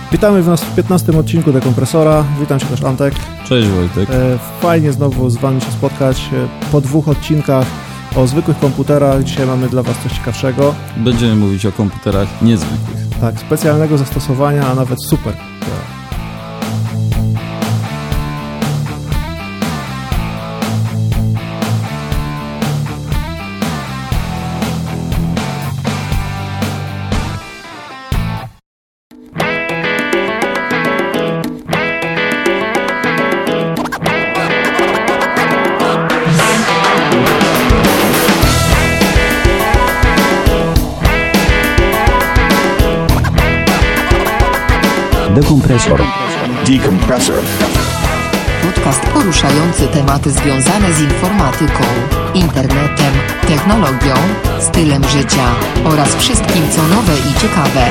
Witamy Was w 15. odcinku Dekompresora. Witam Cię też, Antek. Cześć, Wojtek. Fajnie znowu z Wami się spotkać po 2 odcinkach o zwykłych komputerach. Dzisiaj mamy dla Was coś ciekawszego. Będziemy mówić o komputerach niezwykłych. Tak, specjalnego zastosowania, a nawet super. Dekompresor. Decompressor. Podcast poruszający tematy związane z informatyką, internetem, technologią, stylem życia oraz wszystkim co nowe i ciekawe.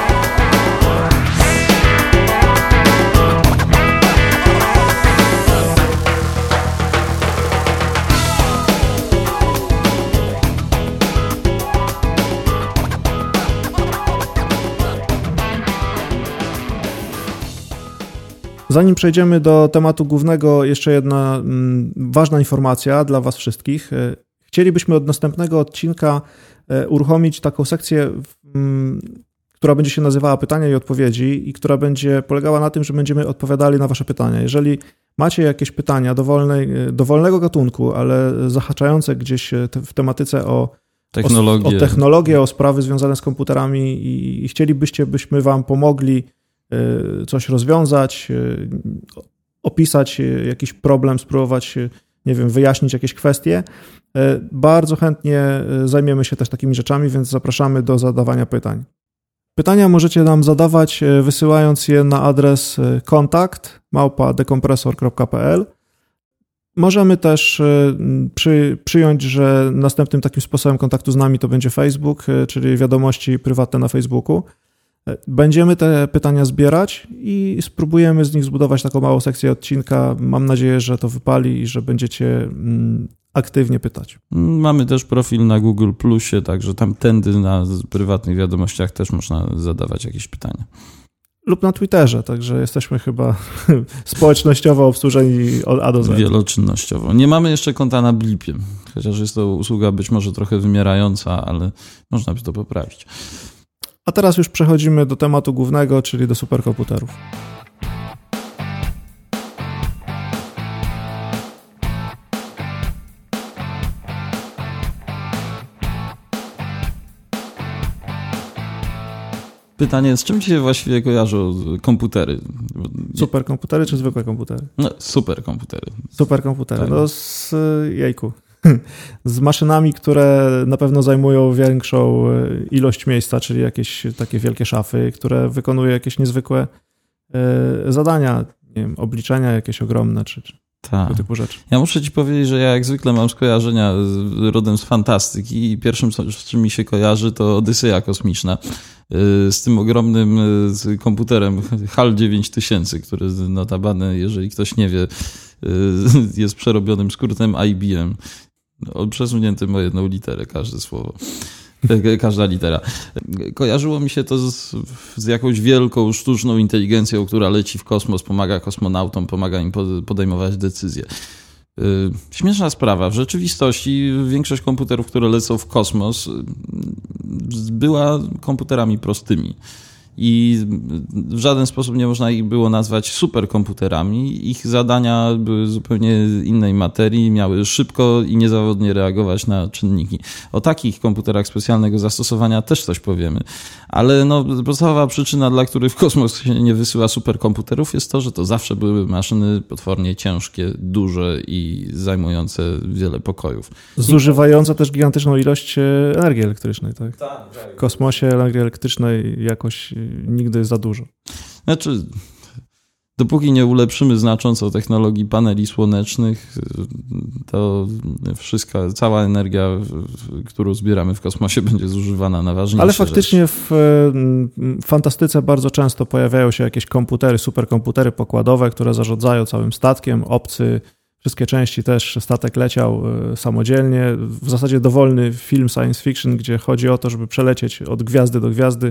Zanim przejdziemy do tematu głównego, jeszcze jedna ważna informacja dla Was wszystkich. Chcielibyśmy od następnego odcinka uruchomić taką sekcję, która będzie się nazywała Pytania i Odpowiedzi i która będzie polegała na tym, że będziemy odpowiadali na Wasze pytania. Jeżeli macie jakieś pytania dowolnego gatunku, ale zahaczające gdzieś w tematyce o technologię, o sprawy związane z komputerami i chcielibyście, byśmy Wam pomogli coś rozwiązać, opisać jakiś problem, spróbować, nie wiem, wyjaśnić jakieś kwestie. Bardzo chętnie zajmiemy się też takimi rzeczami, więc zapraszamy do zadawania pytań. Pytania możecie nam zadawać, wysyłając je na adres kontakt@dekompresor.pl. Możemy też przyjąć, że następnym takim sposobem kontaktu z nami to będzie Facebook, czyli wiadomości prywatne na Facebooku. Będziemy te pytania zbierać i spróbujemy z nich zbudować taką małą sekcję odcinka. Mam nadzieję, że to wypali i że będziecie aktywnie pytać. Mamy też profil na Google Plusie, także tamtędy na prywatnych wiadomościach też można zadawać jakieś pytania. Lub na Twitterze, także jesteśmy chyba społecznościowo obsłużeni od A do Z. Wieloczynnościowo. Nie mamy jeszcze konta na Blipie, chociaż jest to usługa być może trochę wymierająca, ale można by to poprawić. A teraz już przechodzimy do tematu głównego, czyli do superkomputerów. Pytanie, z czym ci się właściwie kojarzą komputery? Superkomputery czy zwykłe komputery? No, superkomputery. Superkomputery, Tak. no z maszynami, które na pewno zajmują większą ilość miejsca, czyli jakieś takie wielkie szafy, które wykonują jakieś niezwykłe zadania, nie wiem, obliczenia jakieś ogromne, czy tego typu rzeczy. Ja muszę ci powiedzieć, że ja jak zwykle mam skojarzenia rodem z fantastyki i pierwszym, z czym mi się kojarzy, to Odyseja kosmiczna z tym ogromnym komputerem HAL 9000, który notabene, jeżeli ktoś nie wie, jest przerobionym skrótem IBM. Przesuniętym o 1 literę, każde słowo. Każda litera. Kojarzyło mi się to z jakąś wielką, sztuczną inteligencją, która leci w kosmos, pomaga kosmonautom, pomaga im podejmować decyzje. Śmieszna sprawa. W rzeczywistości większość komputerów, które lecą w kosmos, była komputerami prostymi. I w żaden sposób nie można ich było nazwać superkomputerami. Ich zadania były zupełnie innej materii, miały szybko i niezawodnie reagować na czynniki. O takich komputerach specjalnego zastosowania też coś powiemy. Ale podstawowa przyczyna, dla której w kosmos się nie wysyła superkomputerów, jest to, że to zawsze były maszyny potwornie ciężkie, duże i zajmujące wiele pokojów. Zużywające też gigantyczną ilość energii elektrycznej, tak? W kosmosie energii elektrycznej jakoś nigdy za dużo. Znaczy, dopóki nie ulepszymy znacząco technologii paneli słonecznych, to cała energia, którą zbieramy w kosmosie, będzie zużywana na ważniejsze Ale faktycznie rzeczy. w fantastyce bardzo często pojawiają się jakieś komputery, superkomputery pokładowe, które zarządzają całym statkiem, obcy, wszystkie części też, statek leciał samodzielnie. W zasadzie dowolny film science fiction, gdzie chodzi o to, żeby przelecieć od gwiazdy do gwiazdy,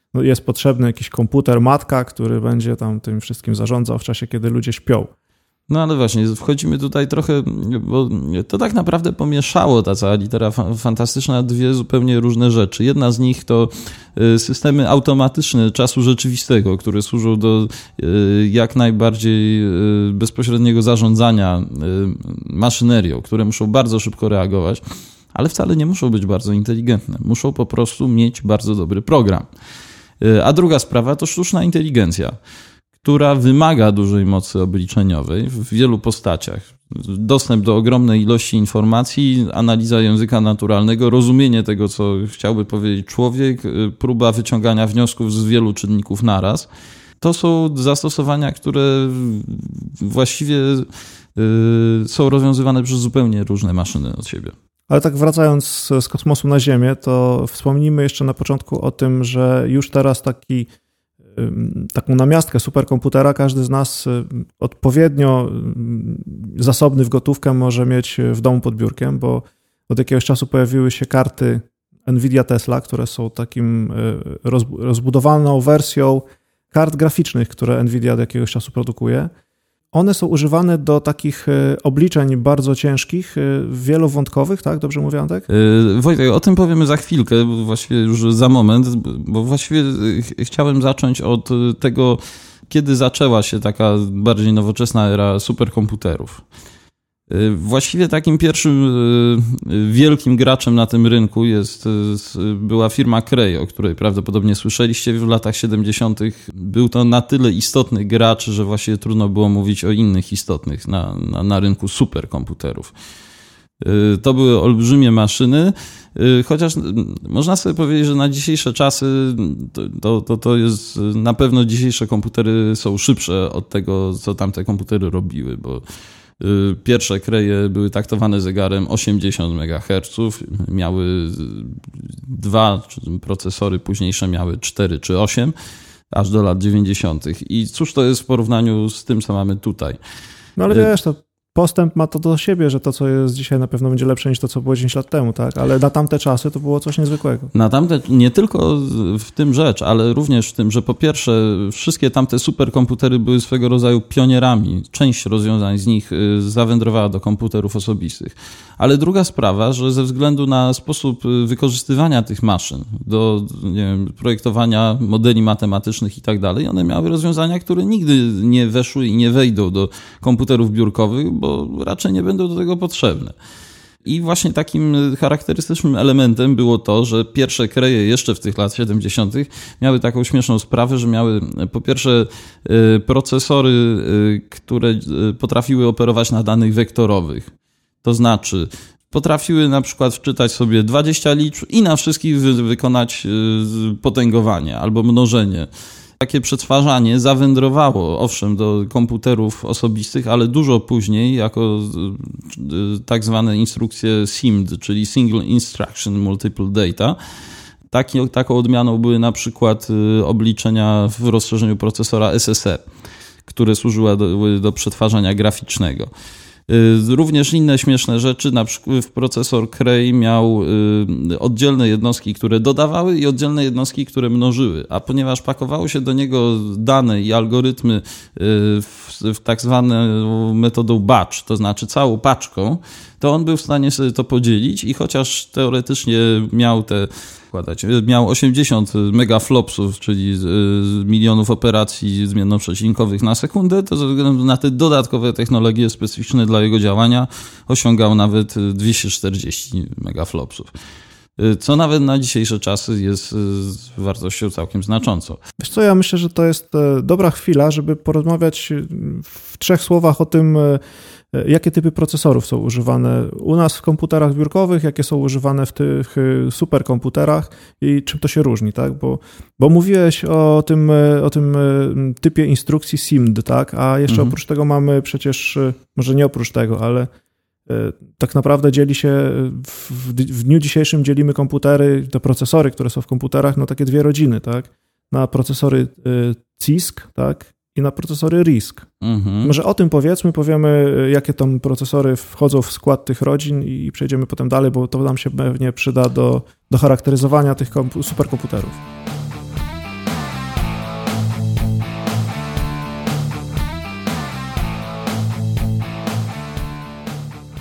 jest potrzebny jakiś komputer matka, który będzie tam tym wszystkim zarządzał w czasie, kiedy ludzie śpią. No ale właśnie, wchodzimy tutaj trochę, bo to tak naprawdę pomieszało ta cała litera fantastyczna dwie zupełnie różne rzeczy. Jedna z nich to systemy automatyczne czasu rzeczywistego, które służą do jak najbardziej bezpośredniego zarządzania maszynerią, które muszą bardzo szybko reagować, ale wcale nie muszą być bardzo inteligentne. Muszą po prostu mieć bardzo dobry program. A druga sprawa to sztuczna inteligencja, która wymaga dużej mocy obliczeniowej w wielu postaciach. Dostęp do ogromnej ilości informacji, analiza języka naturalnego, rozumienie tego, co chciałby powiedzieć człowiek, próba wyciągania wniosków z wielu czynników naraz. To są zastosowania, które właściwie są rozwiązywane przez zupełnie różne maszyny od siebie. Ale tak wracając z kosmosu na Ziemię, to wspomnijmy jeszcze na początku o tym, że już teraz taką namiastkę superkomputera każdy z nas odpowiednio zasobny w gotówkę może mieć w domu pod biurkiem, bo od jakiegoś czasu pojawiły się karty NVIDIA Tesla, które są takim rozbudowaną wersją kart graficznych, które NVIDIA od jakiegoś czasu produkuje. One są używane do takich obliczeń bardzo ciężkich, wielowątkowych, tak? Dobrze mówię, Antek? Wojtek, o tym powiemy za chwilkę, właściwie już za moment, bo właściwie chciałem zacząć od tego, kiedy zaczęła się taka bardziej nowoczesna era superkomputerów. Właściwie takim pierwszym wielkim graczem na tym rynku była firma Cray, o której prawdopodobnie słyszeliście w latach 70. Był to na tyle istotny gracz, że właściwie trudno było mówić o innych istotnych na rynku superkomputerów. To były olbrzymie maszyny, chociaż można sobie powiedzieć, że na dzisiejsze czasy to jest na pewno dzisiejsze komputery są szybsze od tego, co tamte komputery robiły, bo pierwsze Craye były taktowane zegarem 80 MHz, miały 2 procesory, późniejsze miały 4 czy 8, aż do lat 90. I cóż to jest w porównaniu z tym, co mamy tutaj? No ale wiesz, to postęp ma to do siebie, że to, co jest dzisiaj, na pewno będzie lepsze niż to, co było 10 lat temu, tak? Ale na tamte czasy to było coś niezwykłego. Na tamte, nie tylko w tym rzecz, ale również w tym, że po pierwsze wszystkie tamte superkomputery były swego rodzaju pionierami. Część rozwiązań z nich zawędrowała do komputerów osobistych. Ale druga sprawa, że ze względu na sposób wykorzystywania tych maszyn do projektowania modeli matematycznych i tak dalej, one miały rozwiązania, które nigdy nie weszły i nie wejdą do komputerów biurkowych, bo raczej nie będą do tego potrzebne. I właśnie takim charakterystycznym elementem było to, że pierwsze Craye jeszcze w tych lat 70. miały taką śmieszną sprawę, że miały po pierwsze procesory, które potrafiły operować na danych wektorowych. To znaczy potrafiły na przykład wczytać sobie 20 liczb i na wszystkich wykonać potęgowanie albo mnożenie. Takie przetwarzanie zawędrowało, owszem, do komputerów osobistych, ale dużo później jako tak zwane instrukcje SIMD, czyli Single Instruction Multiple Data. Taką odmianą były na przykład obliczenia w rozszerzeniu procesora SSE, które służyły do przetwarzania graficznego. Również inne śmieszne rzeczy, na przykład procesor Cray miał oddzielne jednostki, które dodawały i oddzielne jednostki, które mnożyły, a ponieważ pakowało się do niego dane i algorytmy w tak zwaną metodą batch, to znaczy całą paczką, to on był w stanie sobie to podzielić i chociaż teoretycznie miał 80 megaflopsów, czyli milionów operacji zmiennoprzecinkowych na sekundę, to ze względu na te dodatkowe technologie specyficzne dla jego działania osiągał nawet 240 megaflopsów. Co nawet na dzisiejsze czasy jest wartością całkiem znaczącą. Wiesz co, ja myślę, że to jest dobra chwila, żeby porozmawiać w 3 słowach o tym, jakie typy procesorów są używane u nas w komputerach biurkowych, jakie są używane w tych superkomputerach i czym to się różni, tak? Bo mówiłeś o tym typie instrukcji SIMD, tak? A jeszcze oprócz tego mamy przecież, może nie oprócz tego, ale tak naprawdę dzieli się, w dniu dzisiejszym dzielimy komputery, te procesory, które są w komputerach, na takie 2 rodziny, tak? Na procesory CISC, tak? I na procesory RISC. Może o tym powiemy, jakie tam procesory wchodzą w skład tych rodzin i przejdziemy potem dalej, bo to nam się pewnie przyda do charakteryzowania tych superkomputerów.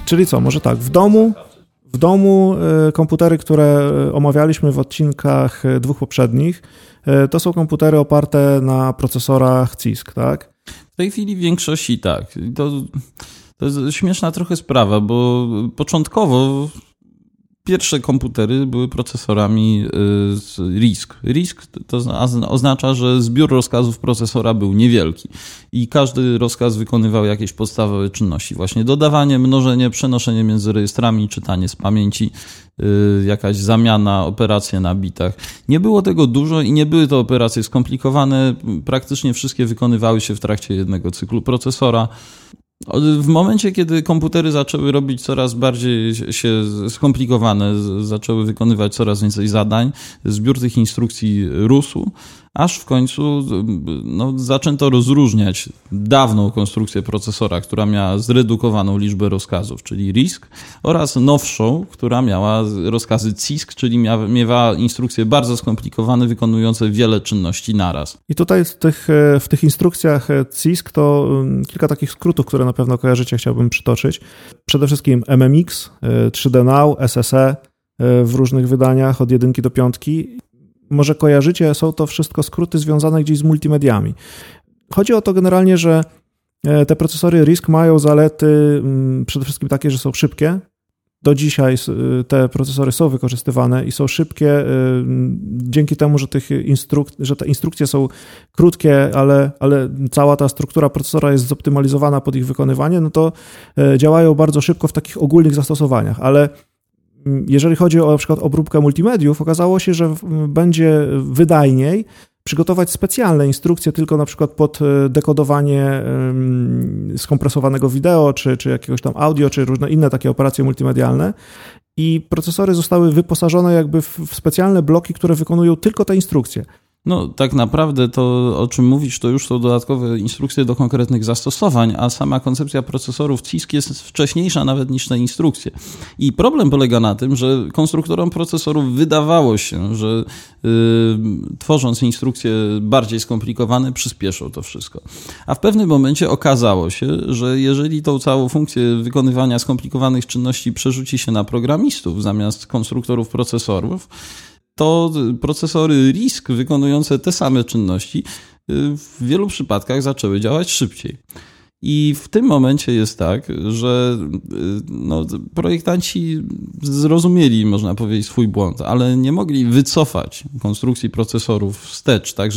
Czyli co, może tak, w domu komputery, które omawialiśmy w odcinkach 2 poprzednich, to są komputery oparte na procesorach CISC, tak? W tej chwili w większości tak. To jest śmieszna trochę sprawa, bo początkowo pierwsze komputery były procesorami RISC. RISC to oznacza, że zbiór rozkazów procesora był niewielki i każdy rozkaz wykonywał jakieś podstawowe czynności. Właśnie dodawanie, mnożenie, przenoszenie między rejestrami, czytanie z pamięci, jakaś zamiana, operacje na bitach. Nie było tego dużo i nie były to operacje skomplikowane. Praktycznie wszystkie wykonywały się w trakcie jednego cyklu procesora. W momencie, kiedy komputery zaczęły robić coraz bardziej się skomplikowane, zaczęły wykonywać coraz więcej zadań, zbiór tych instrukcji rósł, aż w końcu zaczęto rozróżniać dawną konstrukcję procesora, która miała zredukowaną liczbę rozkazów, czyli RISC, oraz nowszą, która miała rozkazy CISC, czyli miała instrukcje bardzo skomplikowane, wykonujące wiele czynności naraz. I tutaj w tych instrukcjach CISC to kilka takich skrótów, które na pewno kojarzycie, chciałbym przytoczyć. Przede wszystkim MMX, 3D Now, SSE w różnych wydaniach od 1 do 5. Może kojarzycie, są to wszystko skróty związane gdzieś z multimediami. Chodzi o to generalnie, że te procesory RISC mają zalety przede wszystkim takie, że są szybkie. Do dzisiaj te procesory są wykorzystywane i są szybkie dzięki temu, że te instrukcje są krótkie, ale cała ta struktura procesora jest zoptymalizowana pod ich wykonywanie, no to działają bardzo szybko w takich ogólnych zastosowaniach, ale jeżeli chodzi o na przykład obróbkę multimediów, okazało się, że będzie wydajniej przygotować specjalne instrukcje tylko na przykład pod dekodowanie skompresowanego wideo, czy jakiegoś tam audio, czy różne inne takie operacje multimedialne. I procesory zostały wyposażone jakby w specjalne bloki, które wykonują tylko te instrukcje. No tak naprawdę to, o czym mówisz, to już są dodatkowe instrukcje do konkretnych zastosowań, a sama koncepcja procesorów CISC jest wcześniejsza nawet niż te instrukcje. I problem polega na tym, że konstruktorom procesorów wydawało się, że tworząc instrukcje bardziej skomplikowane, przyspieszą to wszystko. A w pewnym momencie okazało się, że jeżeli tą całą funkcję wykonywania skomplikowanych czynności przerzuci się na programistów zamiast konstruktorów procesorów, to procesory RISC wykonujące te same czynności w wielu przypadkach zaczęły działać szybciej. I w tym momencie jest tak, że projektanci zrozumieli, można powiedzieć, swój błąd, ale nie mogli wycofać konstrukcji procesorów wstecz, tak,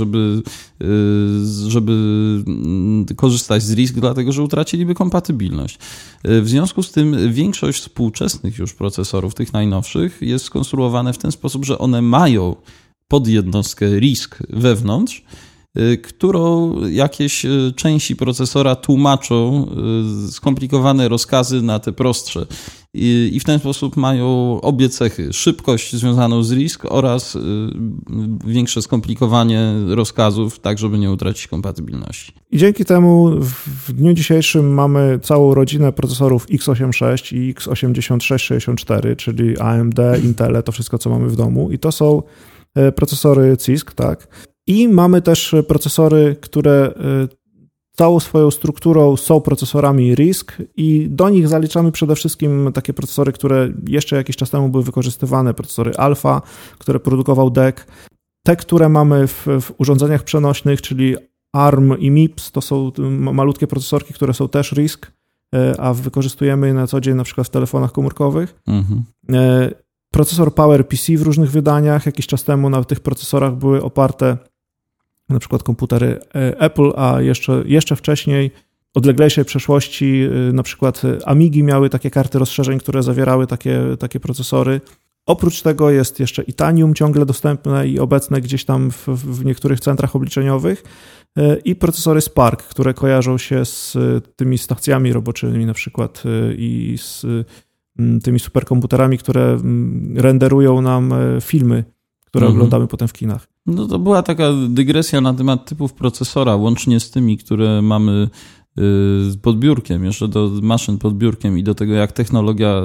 żeby korzystać z RISC, dlatego że utraciliby kompatybilność. W związku z tym większość współczesnych już procesorów, tych najnowszych, jest skonstruowane w ten sposób, że one mają podjednostkę RISC wewnątrz, którą jakieś części procesora tłumaczą skomplikowane rozkazy na te prostsze. I w ten sposób mają obie cechy. Szybkość związaną z RISC oraz większe skomplikowanie rozkazów, tak żeby nie utracić kompatybilności. I dzięki temu w dniu dzisiejszym mamy całą rodzinę procesorów x86 i x86-64, czyli AMD, Intel, to wszystko, co mamy w domu. I to są procesory CISC, tak. I mamy też procesory, które całą swoją strukturą są procesorami RISC i do nich zaliczamy przede wszystkim takie procesory, które jeszcze jakiś czas temu były wykorzystywane, procesory Alpha, które produkował DEC. Te, które mamy w urządzeniach przenośnych, czyli ARM i MIPS, to są malutkie procesorki, które są też RISC, a wykorzystujemy je na co dzień na przykład w telefonach komórkowych. Mhm. Procesor PowerPC w różnych wydaniach. Jakiś czas temu na tych procesorach były oparte na przykład komputery Apple, a jeszcze wcześniej, odleglejszej przeszłości, na przykład Amigi miały takie karty rozszerzeń, które zawierały takie procesory. Oprócz tego jest jeszcze Itanium ciągle dostępne i obecne gdzieś tam w niektórych centrach obliczeniowych i procesory Spark, które kojarzą się z tymi stacjami roboczymi na przykład i z tymi superkomputerami, które renderują nam filmy, które oglądamy potem w kinach. No to była taka dygresja na temat typów procesora, łącznie z tymi, które mamy pod biurkiem, jeszcze do maszyn pod biurkiem i do tego, jak technologia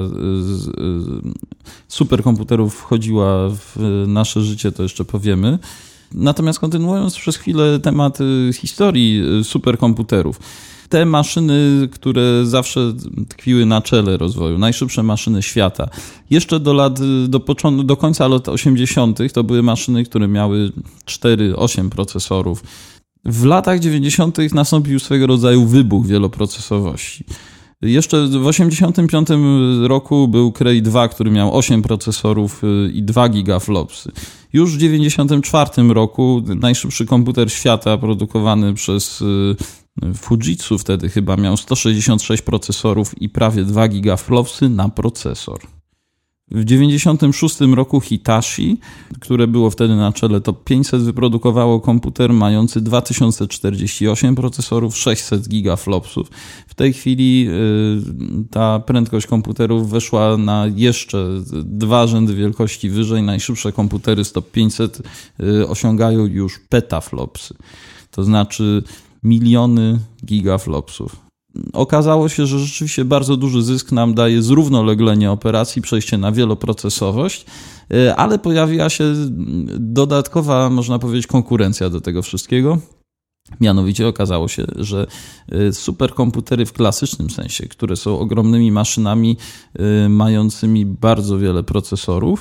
superkomputerów wchodziła w nasze życie, to jeszcze powiemy. Natomiast kontynuując przez chwilę temat historii superkomputerów, Te maszyny, które zawsze tkwiły na czele rozwoju, najszybsze maszyny świata. Jeszcze do końca lat 80. to były maszyny, które miały 4-8 procesorów. W latach 90. nastąpił swego rodzaju wybuch wieloprocesowości. Jeszcze w 1985 roku był Cray 2, który miał 8 procesorów i 2 gigaflopsy. Już w 1994 roku najszybszy komputer świata produkowany przez Fujitsu wtedy chyba miał 166 procesorów i prawie 2 gigaflopsy na procesor. W 1996 roku Hitachi, które było wtedy na czele top 500, wyprodukowało komputer mający 2048 procesorów, 600 gigaflopsów. W tej chwili ta prędkość komputerów weszła na jeszcze 2 rzędy wielkości wyżej. Najszybsze komputery z top 500 osiągają już petaflopsy, to znaczy miliony gigaflopsów. Okazało się, że rzeczywiście bardzo duży zysk nam daje zrównoleglenie operacji, przejście na wieloprocesowość, ale pojawiła się dodatkowa, można powiedzieć, konkurencja do tego wszystkiego. Mianowicie okazało się, że superkomputery w klasycznym sensie, które są ogromnymi maszynami mającymi bardzo wiele procesorów,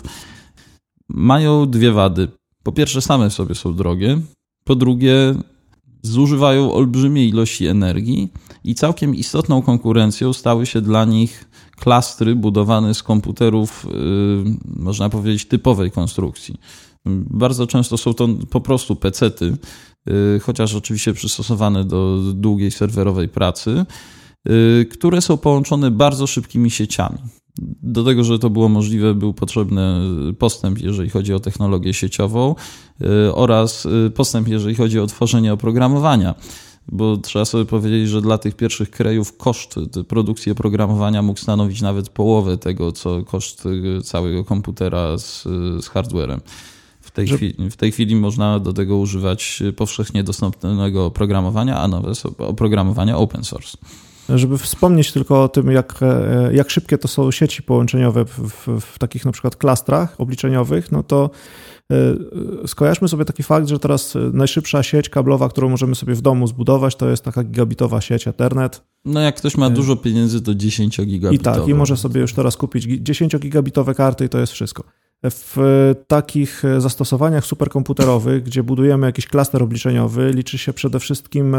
mają 2 wady. Po pierwsze, same w sobie są drogie. Po drugie, zużywają olbrzymie ilości energii i całkiem istotną konkurencją stały się dla nich klastry budowane z komputerów, można powiedzieć, typowej konstrukcji. Bardzo często są to po prostu pecety, chociaż oczywiście przystosowane do długiej serwerowej pracy, które są połączone bardzo szybkimi sieciami. Do tego, że to było możliwe, był potrzebny postęp, jeżeli chodzi o technologię sieciową oraz postęp, jeżeli chodzi o tworzenie oprogramowania. Bo trzeba sobie powiedzieć, że dla tych pierwszych Crayów koszt produkcji oprogramowania mógł stanowić nawet połowę tego, co koszt całego komputera z hardwarem. W tej chwili można do tego używać powszechnie dostępnego oprogramowania, a nowe są oprogramowania open source. Żeby wspomnieć tylko o tym, jak szybkie to są sieci połączeniowe w takich na przykład klastrach obliczeniowych, no to skojarzmy sobie taki fakt, że teraz najszybsza sieć kablowa, którą możemy sobie w domu zbudować, to jest taka gigabitowa sieć Ethernet. No jak ktoś ma dużo pieniędzy, to 10-gigabitowe. I tak, i może sobie już teraz kupić 10-gigabitowe karty i to jest wszystko. W takich zastosowaniach superkomputerowych, gdzie budujemy jakiś klaster obliczeniowy, liczy się przede wszystkim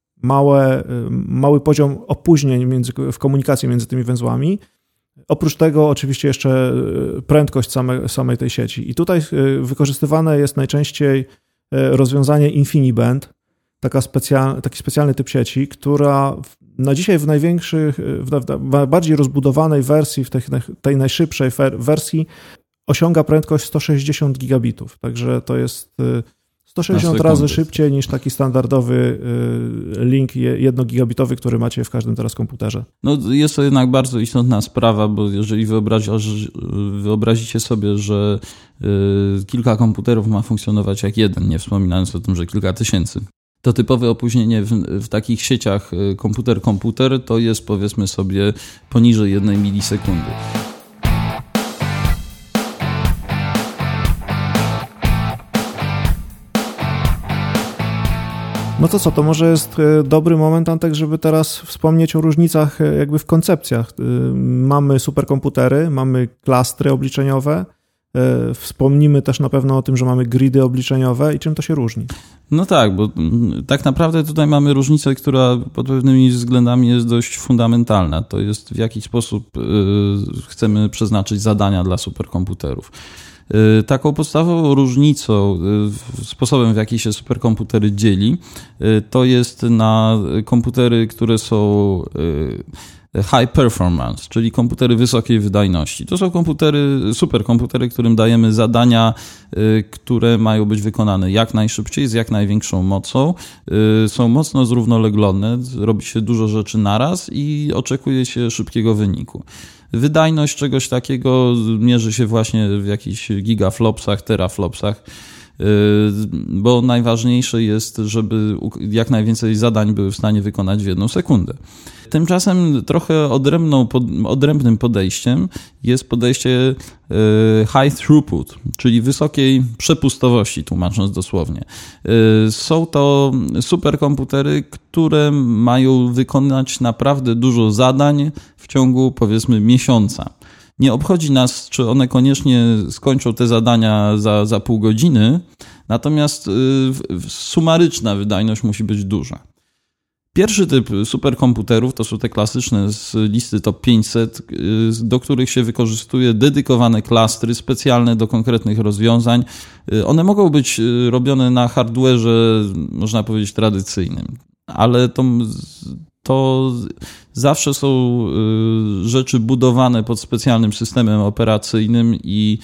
mały poziom opóźnień w komunikacji między tymi węzłami. Oprócz tego oczywiście jeszcze prędkość samej tej sieci. I tutaj wykorzystywane jest najczęściej rozwiązanie InfiniBand, taki specjalny typ sieci, która na dzisiaj w bardziej rozbudowanej wersji, w tej najszybszej wersji osiąga prędkość 160 gigabitów. Także to jest 160 razy szybciej niż taki standardowy link 1-gigabitowy, który macie w każdym teraz komputerze. No jest to jednak bardzo istotna sprawa, bo jeżeli wyobrazicie sobie, że kilka komputerów ma funkcjonować jak jeden, nie wspominając o tym, że kilka tysięcy, to typowe opóźnienie w takich sieciach komputer-komputer to jest, powiedzmy sobie, poniżej 1 milisekundy. No to co, to może jest dobry moment, Antek, żeby teraz wspomnieć o różnicach jakby w koncepcjach. Mamy superkomputery, mamy klastry obliczeniowe, wspomnimy też na pewno o tym, że mamy gridy obliczeniowe i czym to się różni. No tak, bo tak naprawdę tutaj mamy różnicę, która pod pewnymi względami jest dość fundamentalna. To jest w jaki sposób chcemy przeznaczyć zadania dla superkomputerów. Taką podstawową różnicą, sposobem w jaki się superkomputery dzieli, to jest na komputery, które są high performance, czyli komputery wysokiej wydajności. To są superkomputery, którym dajemy zadania, które mają być wykonane jak najszybciej, z jak największą mocą. Są mocno zrównoleglone, robi się dużo rzeczy naraz i oczekuje się szybkiego wyniku. Wydajność czegoś takiego mierzy się właśnie w jakichś gigaflopsach, teraflopsach. bo najważniejsze jest, żeby jak najwięcej zadań były w stanie wykonać w 1 sekundę. Tymczasem trochę odrębnym podejściem jest podejście high throughput, czyli wysokiej przepustowości, tłumacząc dosłownie. Są to superkomputery, które mają wykonać naprawdę dużo zadań w ciągu, powiedzmy, miesiąca. Nie obchodzi nas, czy one koniecznie skończą te zadania za pół godziny, natomiast sumaryczna wydajność musi być duża. Pierwszy typ superkomputerów to są te klasyczne z listy top 500, do których się wykorzystuje dedykowane klastry specjalne do konkretnych rozwiązań. One mogą być robione na hardware'ze, można powiedzieć, tradycyjnym, ale to zawsze są rzeczy budowane pod specjalnym systemem operacyjnym i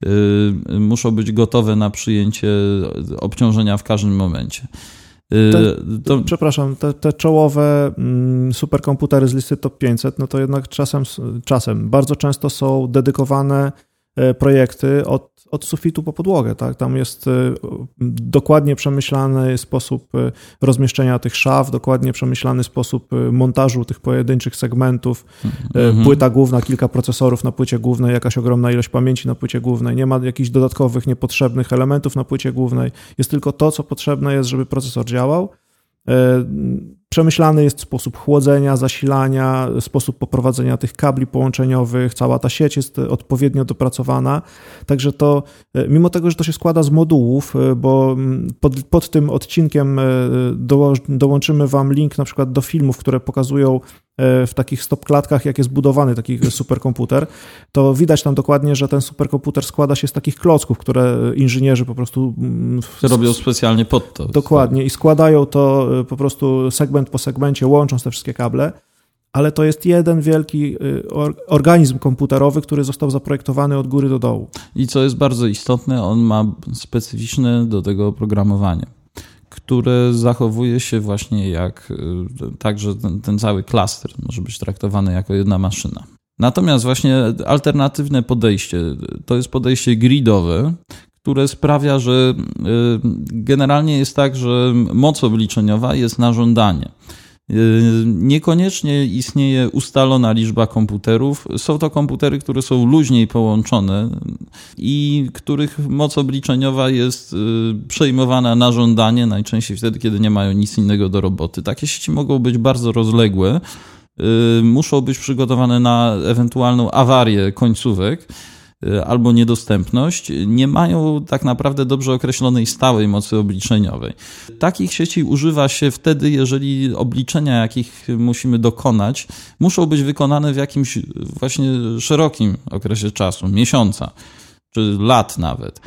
muszą być gotowe na przyjęcie obciążenia w każdym momencie. Przepraszam, te czołowe superkomputery z listy top 500, no to jednak czasem bardzo często są dedykowane projekty od sufitu po podłogę, tak? Tam jest dokładnie przemyślany sposób rozmieszczenia tych szaf, dokładnie przemyślany sposób montażu tych pojedynczych segmentów, płyta główna, kilka procesorów na płycie głównej, jakaś ogromna ilość pamięci na płycie głównej, nie ma jakichś dodatkowych, niepotrzebnych elementów na płycie głównej, jest tylko to, co potrzebne jest, żeby procesor działał. Przemyślany jest sposób chłodzenia, zasilania, sposób poprowadzenia tych kabli połączeniowych, cała ta sieć jest odpowiednio dopracowana, także to, mimo tego, że to się składa z modułów, bo pod tym odcinkiem dołączymy Wam link na przykład do filmów, które pokazują w takich stopklatkach, jak jest budowany taki superkomputer, to widać tam dokładnie, że ten superkomputer składa się z takich klocków, które inżynierzy po prostu robią specjalnie pod to. Dokładnie i składają to po prostu segment po segmencie, łącząc te wszystkie kable, ale to jest jeden wielki organizm komputerowy, który został zaprojektowany od góry do dołu. I co jest bardzo istotne, on ma specyficzne do tego oprogramowanie, które zachowuje się właśnie tak, że ten cały klaster może być traktowany jako jedna maszyna. Natomiast właśnie alternatywne podejście, to jest podejście gridowe, które sprawia, że generalnie jest tak, że moc obliczeniowa jest na żądanie. Niekoniecznie istnieje ustalona liczba komputerów. Są to komputery, które są luźniej połączone i których moc obliczeniowa jest przejmowana na żądanie, najczęściej wtedy, kiedy nie mają nic innego do roboty. Takie sieci mogą być bardzo rozległe, muszą być przygotowane na ewentualną awarię końcówek albo niedostępność, nie mają tak naprawdę dobrze określonej stałej mocy obliczeniowej. Takich sieci używa się wtedy, jeżeli obliczenia, jakich musimy dokonać, muszą być wykonane w jakimś właśnie szerokim okresie czasu, miesiąca czy lat nawet.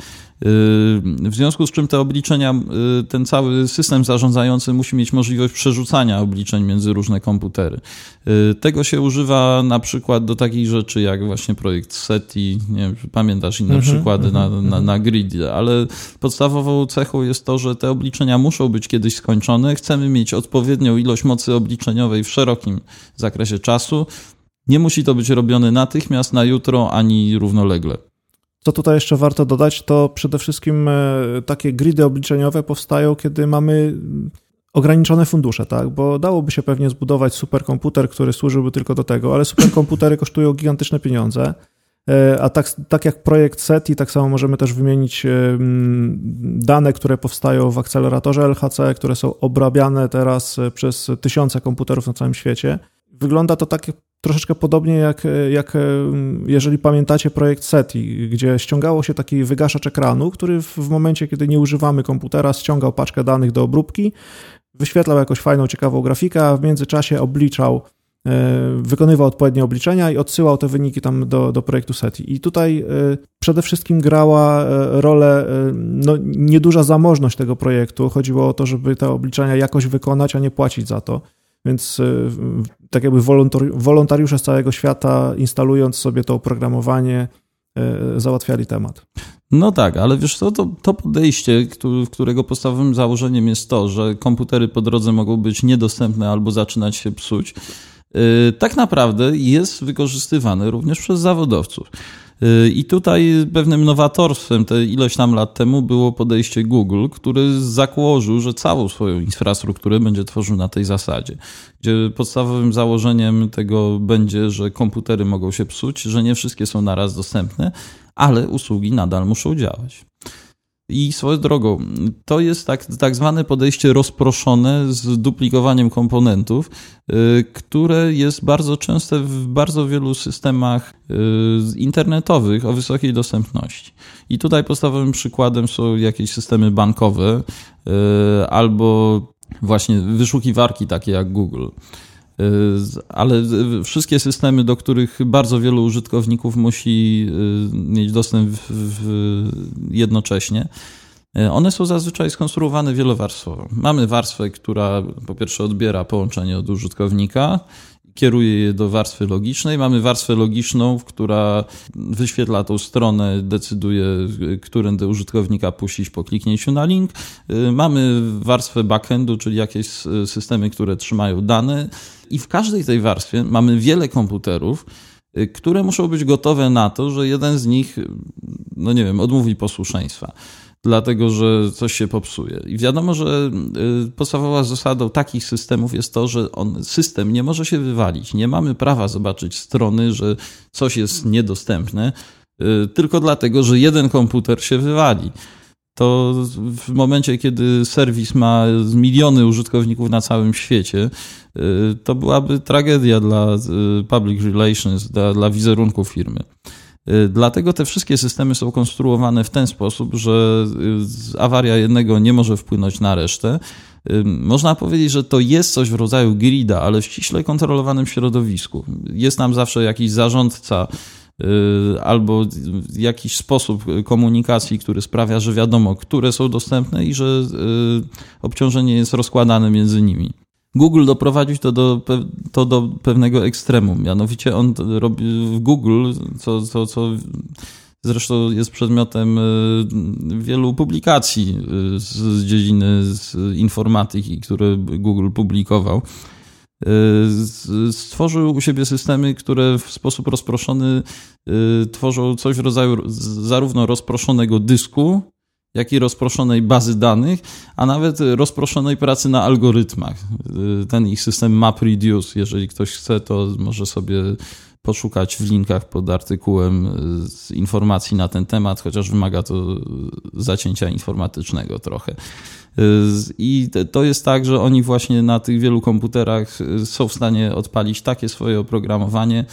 W związku z czym te obliczenia, ten cały system zarządzający musi mieć możliwość przerzucania obliczeń między różne komputery. Tego się używa na przykład do takich rzeczy jak właśnie projekt SETI, nie wiem, pamiętasz inne przykłady na gridzie, ale podstawową cechą jest to, że te obliczenia muszą być kiedyś skończone, chcemy mieć odpowiednią ilość mocy obliczeniowej w szerokim zakresie czasu, nie musi to być robione natychmiast, na jutro, ani równolegle. Co tutaj jeszcze warto dodać, to przede wszystkim takie gridy obliczeniowe powstają, kiedy mamy ograniczone fundusze, tak? Bo dałoby się pewnie zbudować superkomputer, który służyłby tylko do tego, ale superkomputery kosztują gigantyczne pieniądze, a tak jak projekt SETI, tak samo możemy też wymienić dane, które powstają w akceleratorze LHC, które są obrabiane teraz przez tysiące komputerów na całym świecie. Wygląda to tak troszeczkę podobnie jak jeżeli pamiętacie projekt SETI, gdzie ściągało się taki wygaszacz ekranu, który w momencie, kiedy nie używamy komputera, ściągał paczkę danych do obróbki, wyświetlał jakąś fajną, ciekawą grafikę, a w międzyczasie obliczał, wykonywał odpowiednie obliczenia i odsyłał te wyniki tam do projektu SETI. I tutaj przede wszystkim grała rolę nieduża zamożność tego projektu. Chodziło o to, żeby te obliczenia jakoś wykonać, a nie płacić za to. Więc tak jakby wolontariusze z całego świata, instalując sobie to oprogramowanie, załatwiali temat. No tak, ale wiesz co, to podejście, którego podstawowym założeniem jest to, że komputery po drodze mogą być niedostępne albo zaczynać się psuć, tak naprawdę jest wykorzystywane również przez zawodowców. I tutaj pewnym nowatorstwem te ileś tam lat temu było podejście Google, który założył, że całą swoją infrastrukturę będzie tworzył na tej zasadzie, gdzie podstawowym założeniem tego będzie, że komputery mogą się psuć, że nie wszystkie są naraz dostępne, ale usługi nadal muszą działać. I swoją drogą, to jest tak zwane podejście rozproszone z duplikowaniem komponentów, które jest bardzo częste w bardzo wielu systemach internetowych o wysokiej dostępności. I tutaj podstawowym przykładem są jakieś systemy bankowe albo właśnie wyszukiwarki takie jak Google. Ale wszystkie systemy, do których bardzo wielu użytkowników musi mieć dostęp jednocześnie, one są zazwyczaj skonstruowane wielowarstwowo. Mamy warstwę, która po pierwsze odbiera połączenie od użytkownika, kieruje je do warstwy logicznej. Mamy warstwę logiczną, która wyświetla tą stronę, decyduje, którędy użytkownika puścić po kliknięciu na link. Mamy warstwę backendu, czyli jakieś systemy, które trzymają dane. I w każdej tej warstwie mamy wiele komputerów, które muszą być gotowe na to, że jeden z nich, odmówi posłuszeństwa, dlatego że coś się popsuje. I wiadomo, że podstawową zasadą takich systemów jest to, że system nie może się wywalić. Nie mamy prawa zobaczyć strony, że coś jest niedostępne, tylko dlatego, że jeden komputer się wywali. To w momencie, kiedy serwis ma miliony użytkowników na całym świecie, to byłaby tragedia dla public relations, dla wizerunku firmy. Dlatego te wszystkie systemy są konstruowane w ten sposób, że awaria jednego nie może wpłynąć na resztę. Można powiedzieć, że to jest coś w rodzaju grida, ale w ściśle kontrolowanym środowisku. Jest nam zawsze jakiś zarządca albo jakiś sposób komunikacji, który sprawia, że wiadomo, które są dostępne i że obciążenie jest rozkładane między nimi. Google doprowadził to do pewnego ekstremum. Mianowicie on robi w Google, co zresztą jest przedmiotem wielu publikacji z dziedziny informatyki, które Google publikował. Stworzył u siebie systemy, które w sposób rozproszony tworzą coś w rodzaju zarówno rozproszonego dysku, jak i rozproszonej bazy danych, a nawet rozproszonej pracy na algorytmach. Ten ich system MapReduce, jeżeli ktoś chce, to może sobie poszukać w linkach pod artykułem z informacji na ten temat, chociaż wymaga to zacięcia informatycznego trochę. I to jest tak, że oni właśnie na tych wielu komputerach są w stanie odpalić takie swoje oprogramowanie,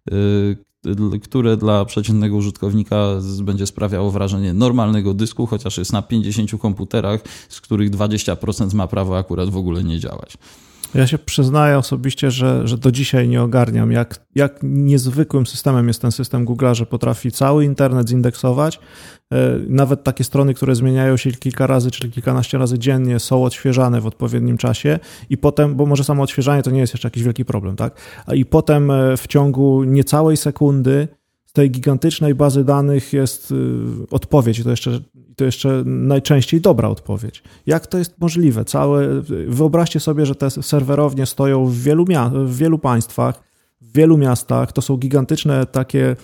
które dla przeciętnego użytkownika będzie sprawiało wrażenie normalnego dysku, chociaż jest na 50 komputerach, z których 20% ma prawo akurat w ogóle nie działać. Ja się przyznaję osobiście, że do dzisiaj nie ogarniam, jak niezwykłym systemem jest ten system Google'a, że potrafi cały internet zindeksować. Nawet takie strony, które zmieniają się kilka razy, czy kilkanaście razy dziennie, są odświeżane w odpowiednim czasie i potem, bo może samo odświeżanie to nie jest jeszcze jakiś wielki problem, tak? I potem w ciągu niecałej sekundy z tej gigantycznej bazy danych jest odpowiedź i to jeszcze najczęściej dobra odpowiedź. Jak to jest możliwe? Wyobraźcie sobie, że te serwerownie stoją w wielu państwach, w wielu miastach, to są gigantyczne takie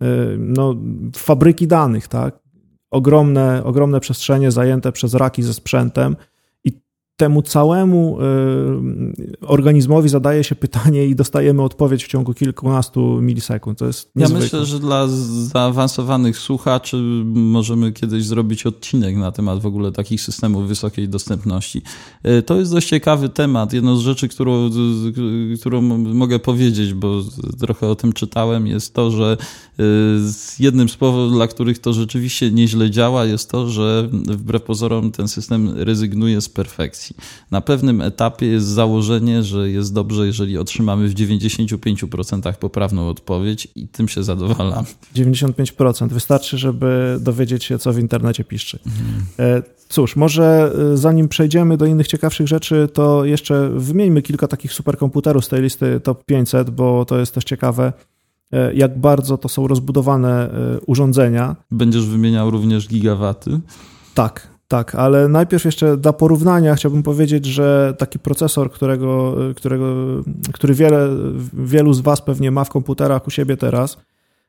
fabryki danych, tak? Ogromne przestrzenie zajęte przez raki ze sprzętem i temu całemu organizmowi zadaje się pytanie i dostajemy odpowiedź w ciągu kilkunastu milisekund. To jest niezwykłe. Ja myślę, że dla zaawansowanych słuchaczy możemy kiedyś zrobić odcinek na temat w ogóle takich systemów wysokiej dostępności. To jest dość ciekawy temat. Jedną z rzeczy, którą mogę powiedzieć, bo trochę o tym czytałem, jest to, że jednym z powodów, dla których to rzeczywiście nieźle działa, jest to, że wbrew pozorom ten system rezygnuje z perfekcji. Na pewnym etapie jest założenie, że jest dobrze, jeżeli otrzymamy w 95% poprawną odpowiedź i tym się zadowalamy. 95%. Wystarczy, żeby dowiedzieć się, co w internecie piszczy. Cóż, może zanim przejdziemy do innych ciekawszych rzeczy, to jeszcze wymieńmy kilka takich superkomputerów z tej listy top 500, bo to jest też ciekawe, jak bardzo to są rozbudowane urządzenia. Będziesz wymieniał również gigawaty? Tak, ale najpierw jeszcze dla porównania chciałbym powiedzieć, że taki procesor, który wielu z Was pewnie ma w komputerach u siebie teraz,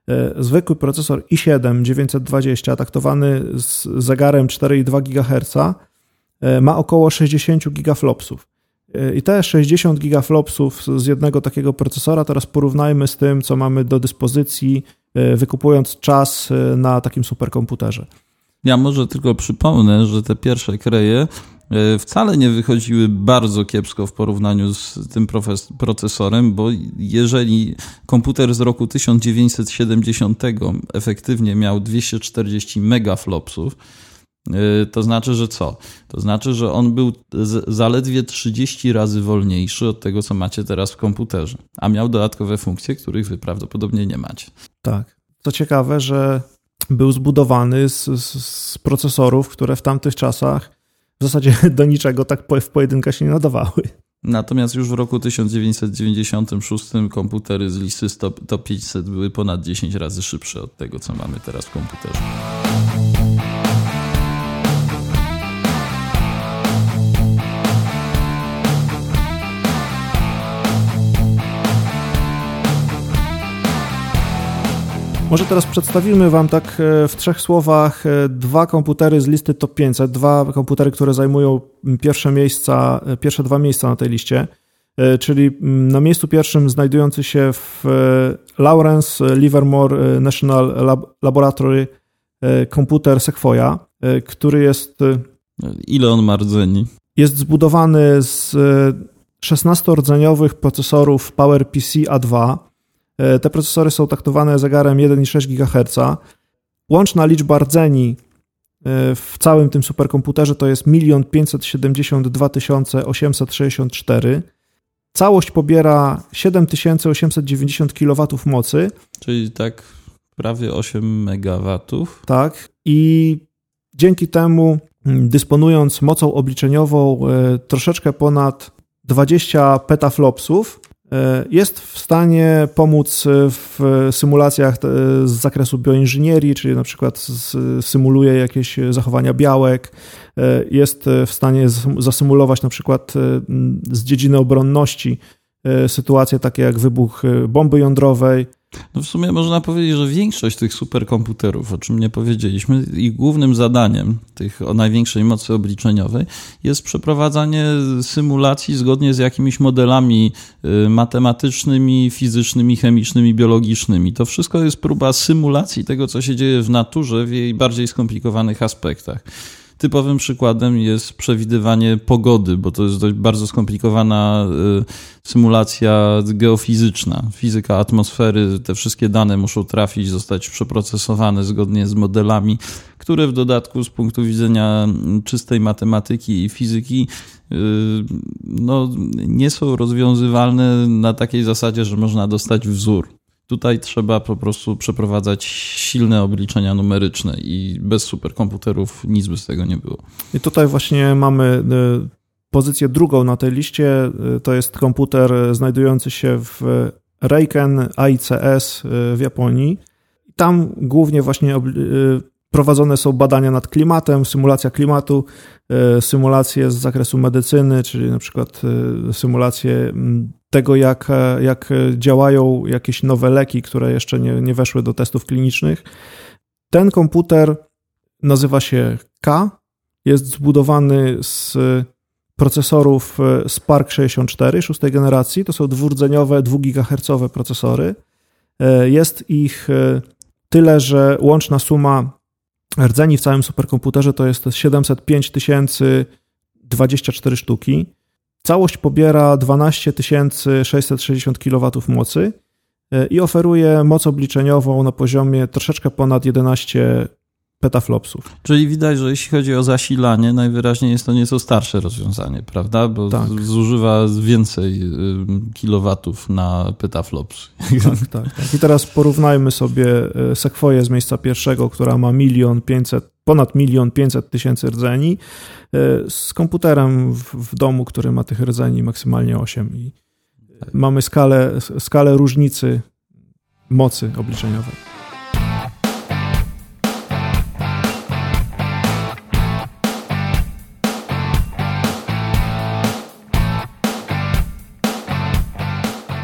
Zwykły procesor i7 920, taktowany z zegarem 4,2 GHz, ma około 60 gigaflopsów. I te 60 gigaflopsów z jednego takiego procesora teraz porównajmy z tym, co mamy do dyspozycji, wykupując czas na takim superkomputerze. Ja może tylko przypomnę, że te pierwsze Craye wcale nie wychodziły bardzo kiepsko w porównaniu z tym procesorem, bo jeżeli komputer z roku 1970 efektywnie miał 240 megaflopsów, to znaczy, że co? To znaczy, że on był zaledwie 30 razy wolniejszy od tego, co macie teraz w komputerze, a miał dodatkowe funkcje, których wy prawdopodobnie nie macie. Tak. Co ciekawe, że był zbudowany z procesorów, które w tamtych czasach w zasadzie do niczego tak w pojedynkę się nie nadawały. Natomiast już w roku 1996 komputery z listy top 500 były ponad 10 razy szybsze od tego, co mamy teraz w komputerze. Może teraz przedstawimy wam tak w 3 słowach 2 komputery z listy top 500, 2 komputery, które zajmują pierwsze 2 miejsca na tej liście, czyli na miejscu pierwszym znajdujący się w Lawrence Livermore National Laboratory komputer Sequoia, który jest... Ile on ma rdzeni? Jest zbudowany z 16-rdzeniowych procesorów PowerPC A2. Te procesory są taktowane zegarem 1,6 GHz. Łączna liczba rdzeni w całym tym superkomputerze to jest 1 572 864. Całość pobiera 7890 kW mocy. Czyli tak prawie 8 MW. Tak. I dzięki temu, dysponując mocą obliczeniową troszeczkę ponad 20 petaflopsów, jest w stanie pomóc w symulacjach z zakresu bioinżynierii, czyli na przykład symuluje jakieś zachowania białek, jest w stanie zasymulować na przykład z dziedziny obronności sytuacje takie jak wybuch bomby jądrowej. No w sumie można powiedzieć, że większość tych superkomputerów, o czym nie powiedzieliśmy, ich głównym zadaniem, tych o największej mocy obliczeniowej, jest przeprowadzanie symulacji zgodnie z jakimiś modelami matematycznymi, fizycznymi, chemicznymi, biologicznymi. To wszystko jest próba symulacji tego, co się dzieje w naturze w jej bardziej skomplikowanych aspektach. Typowym przykładem jest przewidywanie pogody, bo to jest dość bardzo skomplikowana symulacja geofizyczna. Fizyka atmosfery, te wszystkie dane muszą trafić, zostać przeprocesowane zgodnie z modelami, które w dodatku z punktu widzenia czystej matematyki i fizyki nie są rozwiązywalne na takiej zasadzie, że można dostać wzór. Tutaj trzeba po prostu przeprowadzać silne obliczenia numeryczne i bez superkomputerów nic by z tego nie było. I tutaj właśnie mamy pozycję drugą na tej liście. To jest komputer znajdujący się w Reiken AICS w Japonii. Tam głównie właśnie prowadzone są badania nad klimatem, symulacja klimatu, symulacje z zakresu medycyny, czyli na przykład symulacje tego, jak działają jakieś nowe leki, które jeszcze nie weszły do testów klinicznych. Ten komputer nazywa się K, jest zbudowany z procesorów Spark 64 6. generacji. To są dwurdzeniowe, 2 GHz procesory. Jest ich tyle, że łączna suma rdzeni w całym superkomputerze to jest 705 024 sztuki. Całość pobiera 12 660 kW mocy i oferuje moc obliczeniową na poziomie troszeczkę ponad 11 petaflopsów. Czyli widać, że jeśli chodzi o zasilanie, najwyraźniej jest to nieco starsze rozwiązanie, prawda? Bo tak, zużywa więcej kilowatów na petaflops. Tak. I teraz porównajmy sobie Sequoię z miejsca pierwszego, która ma ponad 1 500 000 rdzeni, z komputerem w domu, który ma tych rdzeni maksymalnie 8. I mamy skalę różnicy mocy obliczeniowej.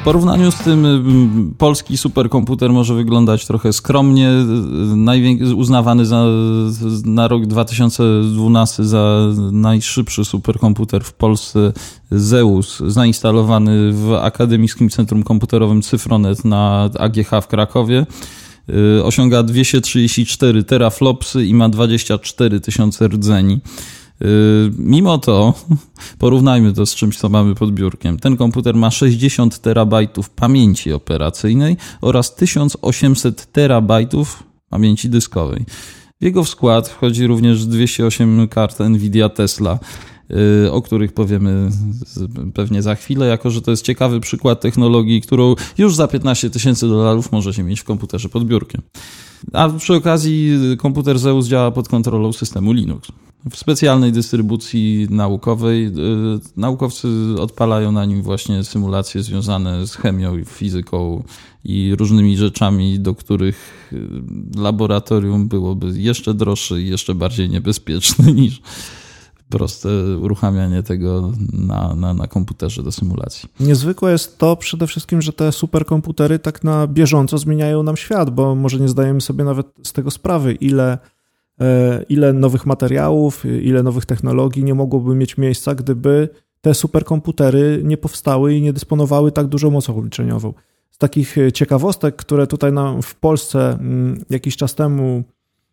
W porównaniu z tym polski superkomputer może wyglądać trochę skromnie. Uznawany na rok 2012 za najszybszy superkomputer w Polsce Zeus, zainstalowany w Akademickim Centrum Komputerowym Cyfronet na AGH w Krakowie. Osiąga 234 teraflopsy i ma 24 tysiące rdzeni. Mimo to, porównajmy to z czymś, co mamy pod biurkiem. Ten komputer ma 60 terabajtów pamięci operacyjnej oraz 1800 terabajtów pamięci dyskowej. W jego skład wchodzi również 208 kart NVIDIA Tesla, o których powiemy pewnie za chwilę, jako że to jest ciekawy przykład technologii, którą już za $15,000 możecie mieć w komputerze pod biurkiem. A przy okazji komputer Zeus działa pod kontrolą systemu Linux. W specjalnej dystrybucji naukowej naukowcy odpalają na nim właśnie symulacje związane z chemią i fizyką i różnymi rzeczami, do których laboratorium byłoby jeszcze droższe i jeszcze bardziej niebezpieczne niż proste uruchamianie tego na komputerze do symulacji. Niezwykłe jest to przede wszystkim, że te superkomputery tak na bieżąco zmieniają nam świat, bo może nie zdajemy sobie nawet z tego sprawy, ile nowych materiałów, ile nowych technologii nie mogłoby mieć miejsca, gdyby te superkomputery nie powstały i nie dysponowały tak dużą mocą obliczeniową. Z takich ciekawostek, które tutaj nam w Polsce jakiś czas temu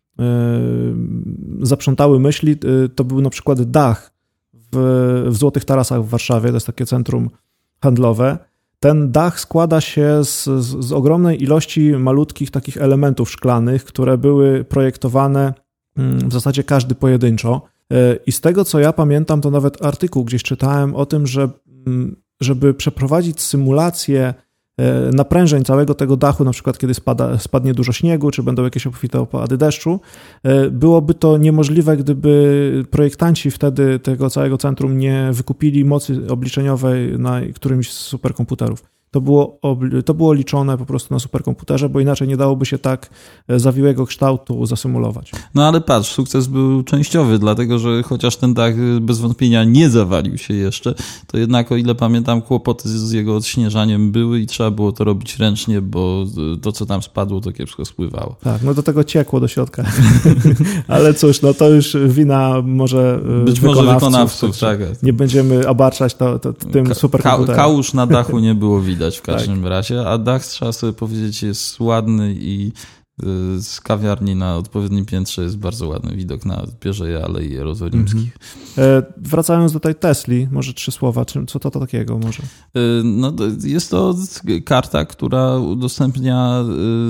zaprzątały myśli, to był na przykład dach w Złotych Tarasach w Warszawie, to jest takie centrum handlowe. Ten dach składa się z ogromnej ilości malutkich takich elementów szklanych, które były projektowane w zasadzie każdy pojedynczo. I z tego, co ja pamiętam, to nawet artykuł gdzieś czytałem o tym, że żeby przeprowadzić symulację naprężeń całego tego dachu, na przykład kiedy spadnie dużo śniegu, czy będą jakieś obfite opady deszczu, byłoby to niemożliwe, gdyby projektanci wtedy tego całego centrum nie wykupili mocy obliczeniowej na którymś z superkomputerów. To było liczone po prostu na superkomputerze, bo inaczej nie dałoby się tak zawiłego kształtu zasymulować. No ale patrz, sukces był częściowy, dlatego że chociaż ten dach bez wątpienia nie zawalił się jeszcze, to jednak, o ile pamiętam, kłopoty z jego odśnieżaniem były i trzeba było to robić ręcznie, bo to, co tam spadło, to kiepsko spływało. Tak, no do tego ciekło do środka. Ale cóż, no to już wina może być może wykonawców, tak. Nie będziemy abarczać tym superkomputerem. Kałuż na dachu nie było widać w każdym razie, a dach, trzeba sobie powiedzieć, jest ładny i z kawiarni na odpowiednim piętrze jest bardzo ładny widok na Pierzeje Alei Jerozolimskich. Wracając do tej Tesli, może 3 słowa, co to takiego może? No, jest to karta, która udostępnia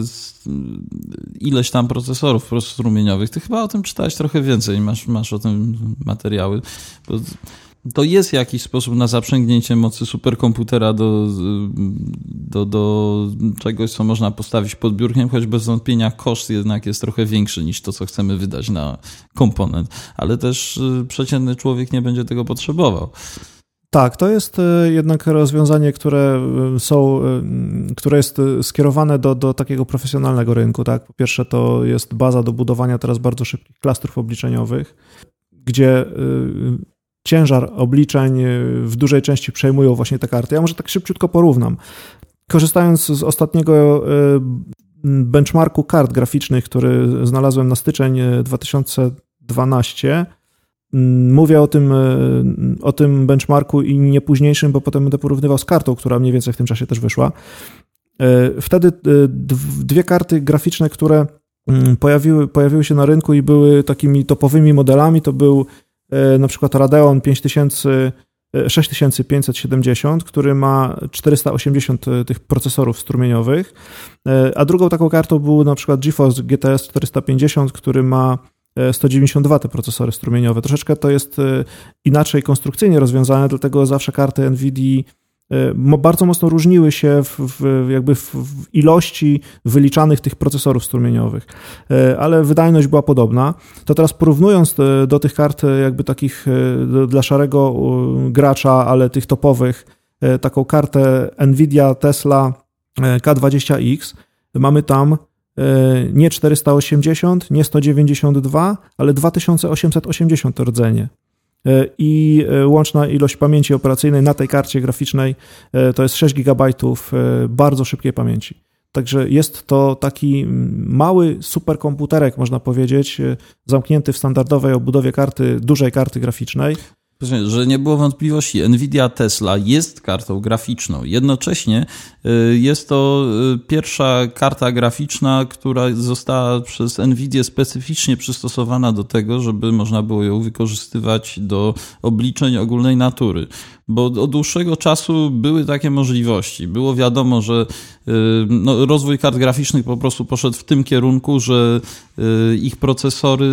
ileś tam procesorów strumieniowych. Ty chyba o tym czytałeś trochę więcej, masz o tym materiały, bo to jest jakiś sposób na zaprzęgnięcie mocy superkomputera do czegoś, co można postawić pod biurkiem, choć bez wątpienia koszt jednak jest trochę większy niż to, co chcemy wydać na komponent. Ale też przeciętny człowiek nie będzie tego potrzebował. Tak, to jest jednak rozwiązanie, które jest skierowane do takiego profesjonalnego rynku. Tak? Po pierwsze, to jest baza do budowania teraz bardzo szybkich klastrów obliczeniowych, gdzie ciężar obliczeń w dużej części przejmują właśnie te karty. Ja może tak szybciutko porównam. Korzystając z ostatniego benchmarku kart graficznych, który znalazłem na styczeń 2012, mówię o tym benchmarku i nie późniejszym, bo potem będę porównywał z kartą, która mniej więcej w tym czasie też wyszła. Wtedy 2 karty graficzne, które pojawiły się na rynku i były takimi topowymi modelami, to był na przykład Radeon 6570, który ma 480 tych procesorów strumieniowych, a drugą taką kartą był na przykład GeForce GTX 450, który ma 192 te procesory strumieniowe. Troszeczkę to jest inaczej konstrukcyjnie rozwiązane, dlatego zawsze karty NVIDII bardzo mocno różniły się w ilości wyliczanych tych procesorów strumieniowych, ale wydajność była podobna. To teraz porównując do tych kart jakby takich dla szarego gracza, ale tych topowych, taką kartę NVIDIA Tesla K20X, mamy tam nie 480, nie 192, ale 2880 rdzenie. i łączna ilość pamięci operacyjnej na tej karcie graficznej to jest 6 GB bardzo szybkiej pamięci. Także jest to taki mały superkomputerek, można powiedzieć, zamknięty w standardowej obudowie dużej karty graficznej. Że nie było wątpliwości, NVIDIA Tesla jest kartą graficzną. Jednocześnie jest to pierwsza karta graficzna, która została przez NVIDIę specyficznie przystosowana do tego, żeby można było ją wykorzystywać do obliczeń ogólnej natury. Bo od dłuższego czasu były takie możliwości. Było wiadomo, że rozwój kart graficznych po prostu poszedł w tym kierunku, że ich procesory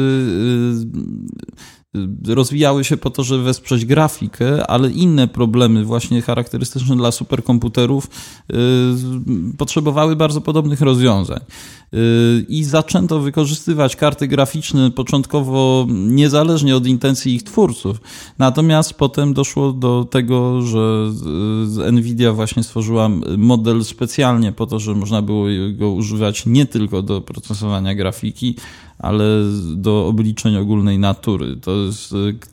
rozwijały się po to, żeby wesprzeć grafikę, ale inne problemy właśnie charakterystyczne dla superkomputerów potrzebowały bardzo podobnych rozwiązań. I zaczęto wykorzystywać karty graficzne początkowo niezależnie od intencji ich twórców. Natomiast potem doszło do tego, że NVIDIA właśnie stworzyła model specjalnie po to, że można było go używać nie tylko do procesowania grafiki, ale do obliczeń ogólnej natury. To jest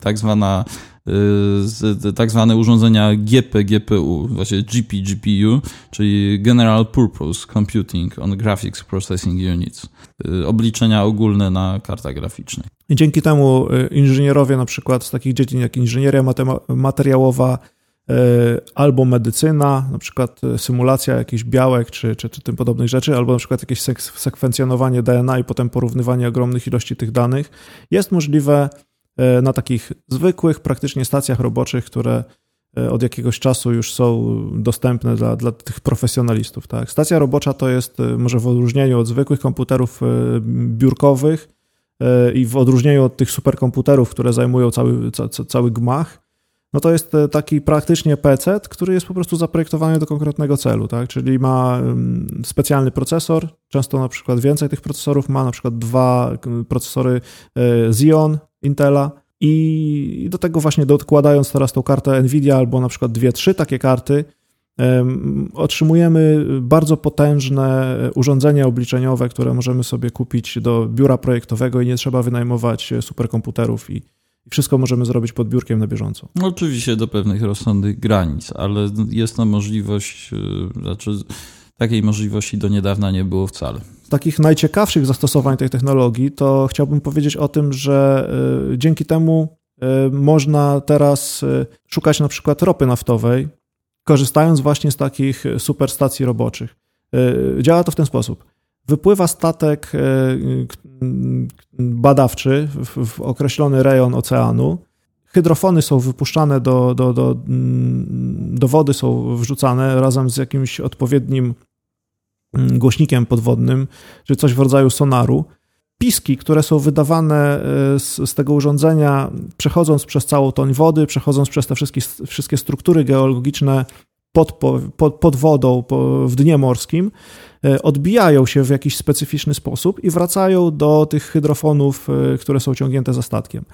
tak zwane urządzenia GPU, właśnie GPU, czyli General Purpose Computing on Graphics Processing Units. Obliczenia ogólne na kartach graficznych. I dzięki temu inżynierowie na przykład z takich dziedzin jak inżynieria materiałowa albo medycyna, na przykład symulacja jakichś białek czy tym podobnych rzeczy, albo na przykład jakieś sekwencjonowanie DNA i potem porównywanie ogromnych ilości tych danych, jest możliwe na takich zwykłych, praktycznie stacjach roboczych, które od jakiegoś czasu już są dostępne dla tych profesjonalistów. Tak? Stacja robocza to jest, może w odróżnieniu od zwykłych komputerów biurkowych i w odróżnieniu od tych superkomputerów, które zajmują cały gmach, no to jest taki praktycznie PC, który jest po prostu zaprojektowany do konkretnego celu, tak? Czyli ma specjalny procesor, często na przykład więcej tych procesorów ma, na przykład 2 procesory Xeon Intela i do tego właśnie dokładając teraz tą kartę NVIDIA albo na przykład 2-3 takie karty, otrzymujemy bardzo potężne urządzenia obliczeniowe, które możemy sobie kupić do biura projektowego i nie trzeba wynajmować superkomputerów i wszystko możemy zrobić pod biurkiem na bieżąco. No, oczywiście do pewnych rozsądnych granic, ale jest to możliwość, takiej możliwości do niedawna nie było wcale. Z takich najciekawszych zastosowań tej technologii to chciałbym powiedzieć o tym, że dzięki temu można teraz szukać na przykład ropy naftowej, korzystając właśnie z takich superstacji roboczych. Działa to w ten sposób. Wypływa statek badawczy w określony rejon oceanu. Hydrofony są wypuszczane do wody, są wrzucane razem z jakimś odpowiednim głośnikiem podwodnym, czy coś w rodzaju sonaru. Piski, które są wydawane z tego urządzenia, przechodząc przez całą toń wody, przechodząc przez te wszystkie struktury geologiczne pod wodą, w dnie morskim, odbijają się w jakiś specyficzny sposób i wracają do tych hydrofonów, które są ciągnięte za statkiem.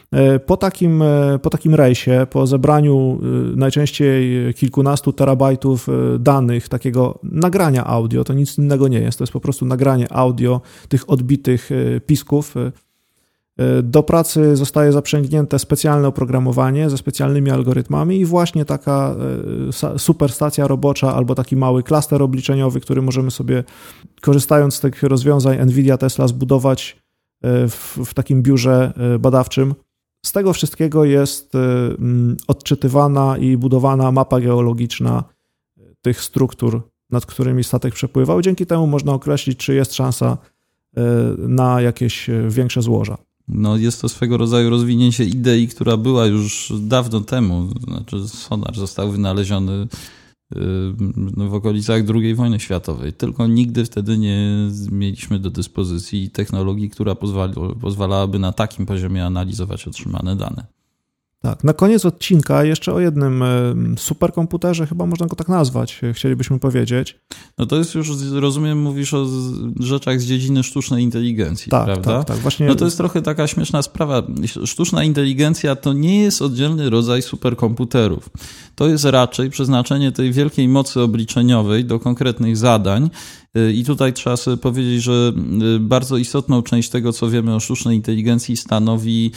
Po takim rejsie, po zebraniu najczęściej kilkunastu terabajtów danych, takiego nagrania audio, to nic innego nie jest, to jest po prostu nagranie audio tych odbitych pisków. Do pracy zostaje zaprzęgnięte specjalne oprogramowanie ze specjalnymi algorytmami i właśnie taka superstacja robocza albo taki mały klaster obliczeniowy, który możemy sobie, korzystając z tych rozwiązań NVIDIA Tesla, zbudować w takim biurze badawczym. Z tego wszystkiego jest odczytywana i budowana mapa geologiczna tych struktur, nad którymi statek przepływał. Dzięki temu można określić, czy jest szansa na jakieś większe złoża. No, jest to swego rodzaju rozwinięcie idei, która była już dawno temu. Znaczy, sonar został wynaleziony w okolicach II wojny światowej. Tylko nigdy wtedy nie mieliśmy do dyspozycji technologii, która pozwalałaby na takim poziomie analizować otrzymane dane. Tak, na koniec odcinka jeszcze o jednym superkomputerze, chyba można go tak nazwać, chcielibyśmy powiedzieć. No to jest już, rozumiem, mówisz o rzeczach z dziedziny sztucznej inteligencji, tak, prawda? Tak, właśnie. No to jest trochę taka śmieszna sprawa. Sztuczna inteligencja to nie jest oddzielny rodzaj superkomputerów. To jest raczej przeznaczenie tej wielkiej mocy obliczeniowej do konkretnych zadań. I tutaj trzeba sobie powiedzieć, że bardzo istotną część tego, co wiemy o sztucznej inteligencji, stanowi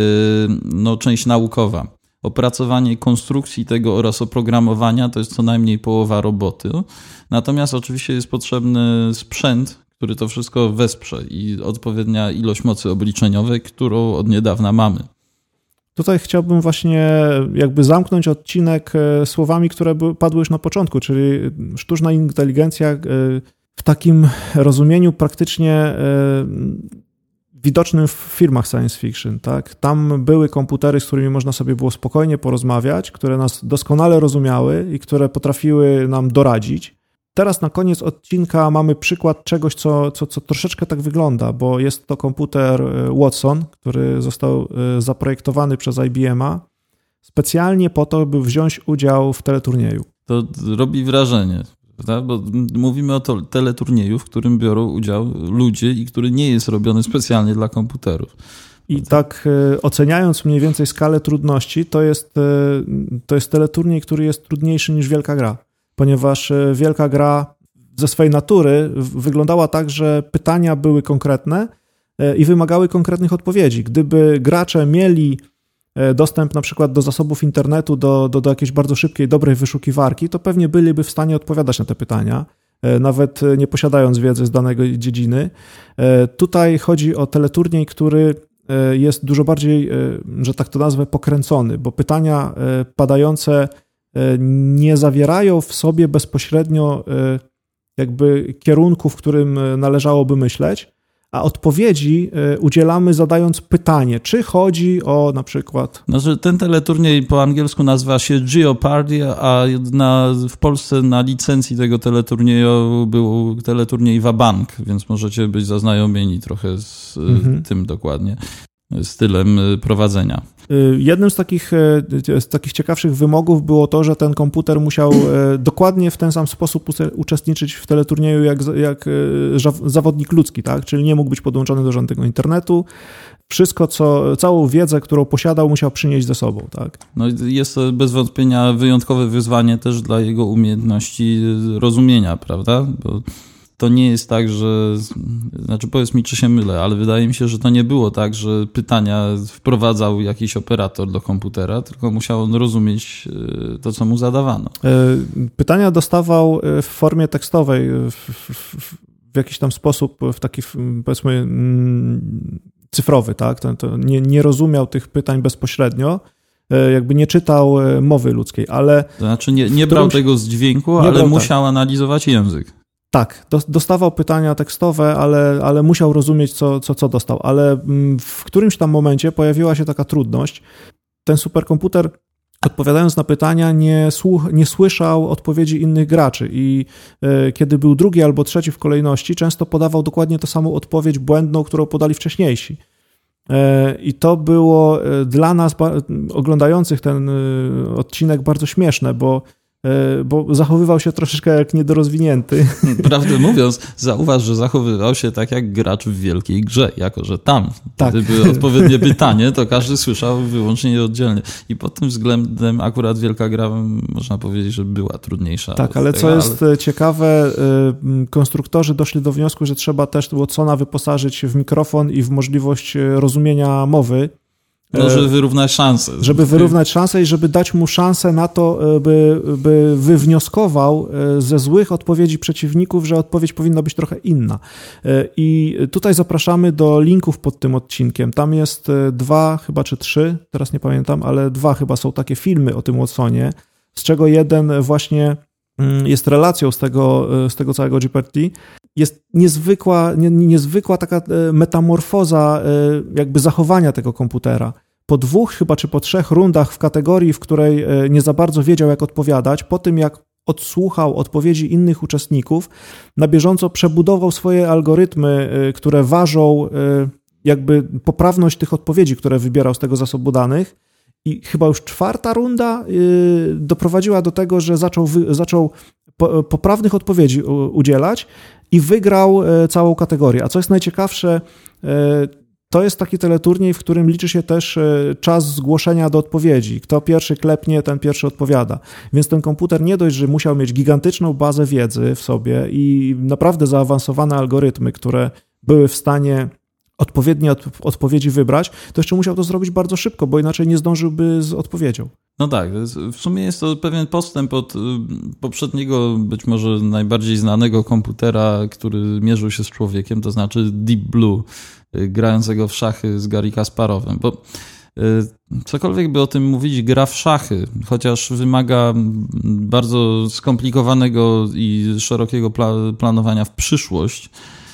część naukowa. Opracowanie konstrukcji tego oraz oprogramowania to jest co najmniej połowa roboty. Natomiast oczywiście jest potrzebny sprzęt, który to wszystko wesprze i odpowiednia ilość mocy obliczeniowej, którą od niedawna mamy. Tutaj chciałbym właśnie jakby zamknąć odcinek słowami, które padły już na początku, czyli sztuczna inteligencja w takim rozumieniu praktycznie widocznym w filmach science fiction. Tak? Tam były komputery, z którymi można sobie było spokojnie porozmawiać, które nas doskonale rozumiały i które potrafiły nam doradzić. Teraz na koniec odcinka mamy przykład czegoś, co troszeczkę tak wygląda, bo jest to komputer Watson, który został zaprojektowany przez IBM-a specjalnie po to, by wziąć udział w teleturnieju. To robi wrażenie, prawda? Bo mówimy o teleturnieju, w którym biorą udział ludzie i który nie jest robiony specjalnie dla komputerów. I tak oceniając mniej więcej skalę trudności, to jest teleturniej, który jest trudniejszy niż wielka gra. Ponieważ wielka gra ze swej natury wyglądała tak, że pytania były konkretne i wymagały konkretnych odpowiedzi. Gdyby gracze mieli dostęp na przykład do zasobów internetu, do jakiejś bardzo szybkiej, dobrej wyszukiwarki, to pewnie byliby w stanie odpowiadać na te pytania, nawet nie posiadając wiedzy z danej dziedziny. Tutaj chodzi o teleturniej, który jest dużo bardziej, że tak to nazwę, pokręcony, bo pytania padające nie zawierają w sobie bezpośrednio jakby kierunku, w którym należałoby myśleć, a odpowiedzi udzielamy zadając pytanie, czy chodzi o na przykład... Znaczy, ten teleturniej po angielsku nazywa się Jeopardy, a w Polsce na licencji tego teleturnieju był teleturniej Wabank, więc możecie być zaznajomieni trochę z tym dokładnie stylem prowadzenia. Jednym z takich ciekawszych wymogów było to, że ten komputer musiał dokładnie w ten sam sposób uczestniczyć w teleturnieju jak zawodnik ludzki, tak? Czyli nie mógł być podłączony do żadnego internetu. Wszystko, całą wiedzę, którą posiadał, musiał przynieść ze sobą, tak? No jest to bez wątpienia wyjątkowe wyzwanie też dla jego umiejętności rozumienia, prawda? Bo to nie jest tak, że... Znaczy powiedz mi, czy się mylę, ale wydaje mi się, że to nie było tak, że pytania wprowadzał jakiś operator do komputera, tylko musiał on rozumieć to, co mu zadawano. Pytania dostawał w formie tekstowej, w jakiś tam sposób, w taki, powiedzmy, cyfrowy, tak? To nie rozumiał tych pytań bezpośrednio, jakby nie czytał mowy ludzkiej, ale... To znaczy nie brał tego z dźwięku, ale musiał analizować język. Tak, dostawał pytania tekstowe, ale musiał rozumieć, co dostał. Ale w którymś tam momencie pojawiła się taka trudność. Ten superkomputer, odpowiadając na pytania, nie słyszał odpowiedzi innych graczy i kiedy był drugi albo trzeci w kolejności, często podawał dokładnie tę samą odpowiedź błędną, którą podali wcześniejsi. I to było dla nas, oglądających ten odcinek, bardzo śmieszne, bo zachowywał się troszeczkę jak niedorozwinięty. Prawdę mówiąc, zauważ, że zachowywał się tak jak gracz w wielkiej grze, jako że tam, gdyby odpowiednie pytanie, to każdy słyszał wyłącznie i oddzielnie. I pod tym względem akurat wielka gra, można powiedzieć, że była trudniejsza. Tak, ale co jest ciekawe, konstruktorzy doszli do wniosku, że trzeba też Watsona wyposażyć w mikrofon i w możliwość rozumienia mowy. No, żeby wyrównać szanse. Żeby wyrównać szanse i żeby dać mu szansę na to, by wywnioskował ze złych odpowiedzi przeciwników, że odpowiedź powinna być trochę inna. I tutaj zapraszamy do linków pod tym odcinkiem. Tam jest 2 chyba czy 3, teraz nie pamiętam, ale 2 chyba są takie filmy o tym Watsonie, z czego jeden właśnie jest relacją z tego całego Jeopardy. Jest niezwykła taka metamorfoza jakby zachowania tego komputera. Po 2 chyba czy po 3 rundach w kategorii, w której nie za bardzo wiedział, jak odpowiadać, po tym jak odsłuchał odpowiedzi innych uczestników, na bieżąco przebudował swoje algorytmy, które ważą jakby poprawność tych odpowiedzi, które wybierał z tego zasobu danych. I chyba już 4. runda doprowadziła do tego, że zaczął poprawnych odpowiedzi udzielać i wygrał całą kategorię. A co jest najciekawsze, to jest taki teleturniej, w którym liczy się też czas zgłoszenia do odpowiedzi. Kto pierwszy klepnie, ten pierwszy odpowiada. Więc ten komputer nie dość, że musiał mieć gigantyczną bazę wiedzy w sobie i naprawdę zaawansowane algorytmy, które były w stanie odpowiednie odpowiedzi wybrać, to jeszcze musiał to zrobić bardzo szybko, bo inaczej nie zdążyłby z odpowiedzią. No tak, w sumie jest to pewien postęp od poprzedniego, być może najbardziej znanego komputera, który mierzył się z człowiekiem, to znaczy Deep Blue, grającego w szachy z Garry Kasparowem, bo cokolwiek by o tym mówić, gra w szachy, chociaż wymaga bardzo skomplikowanego i szerokiego planowania w przyszłość,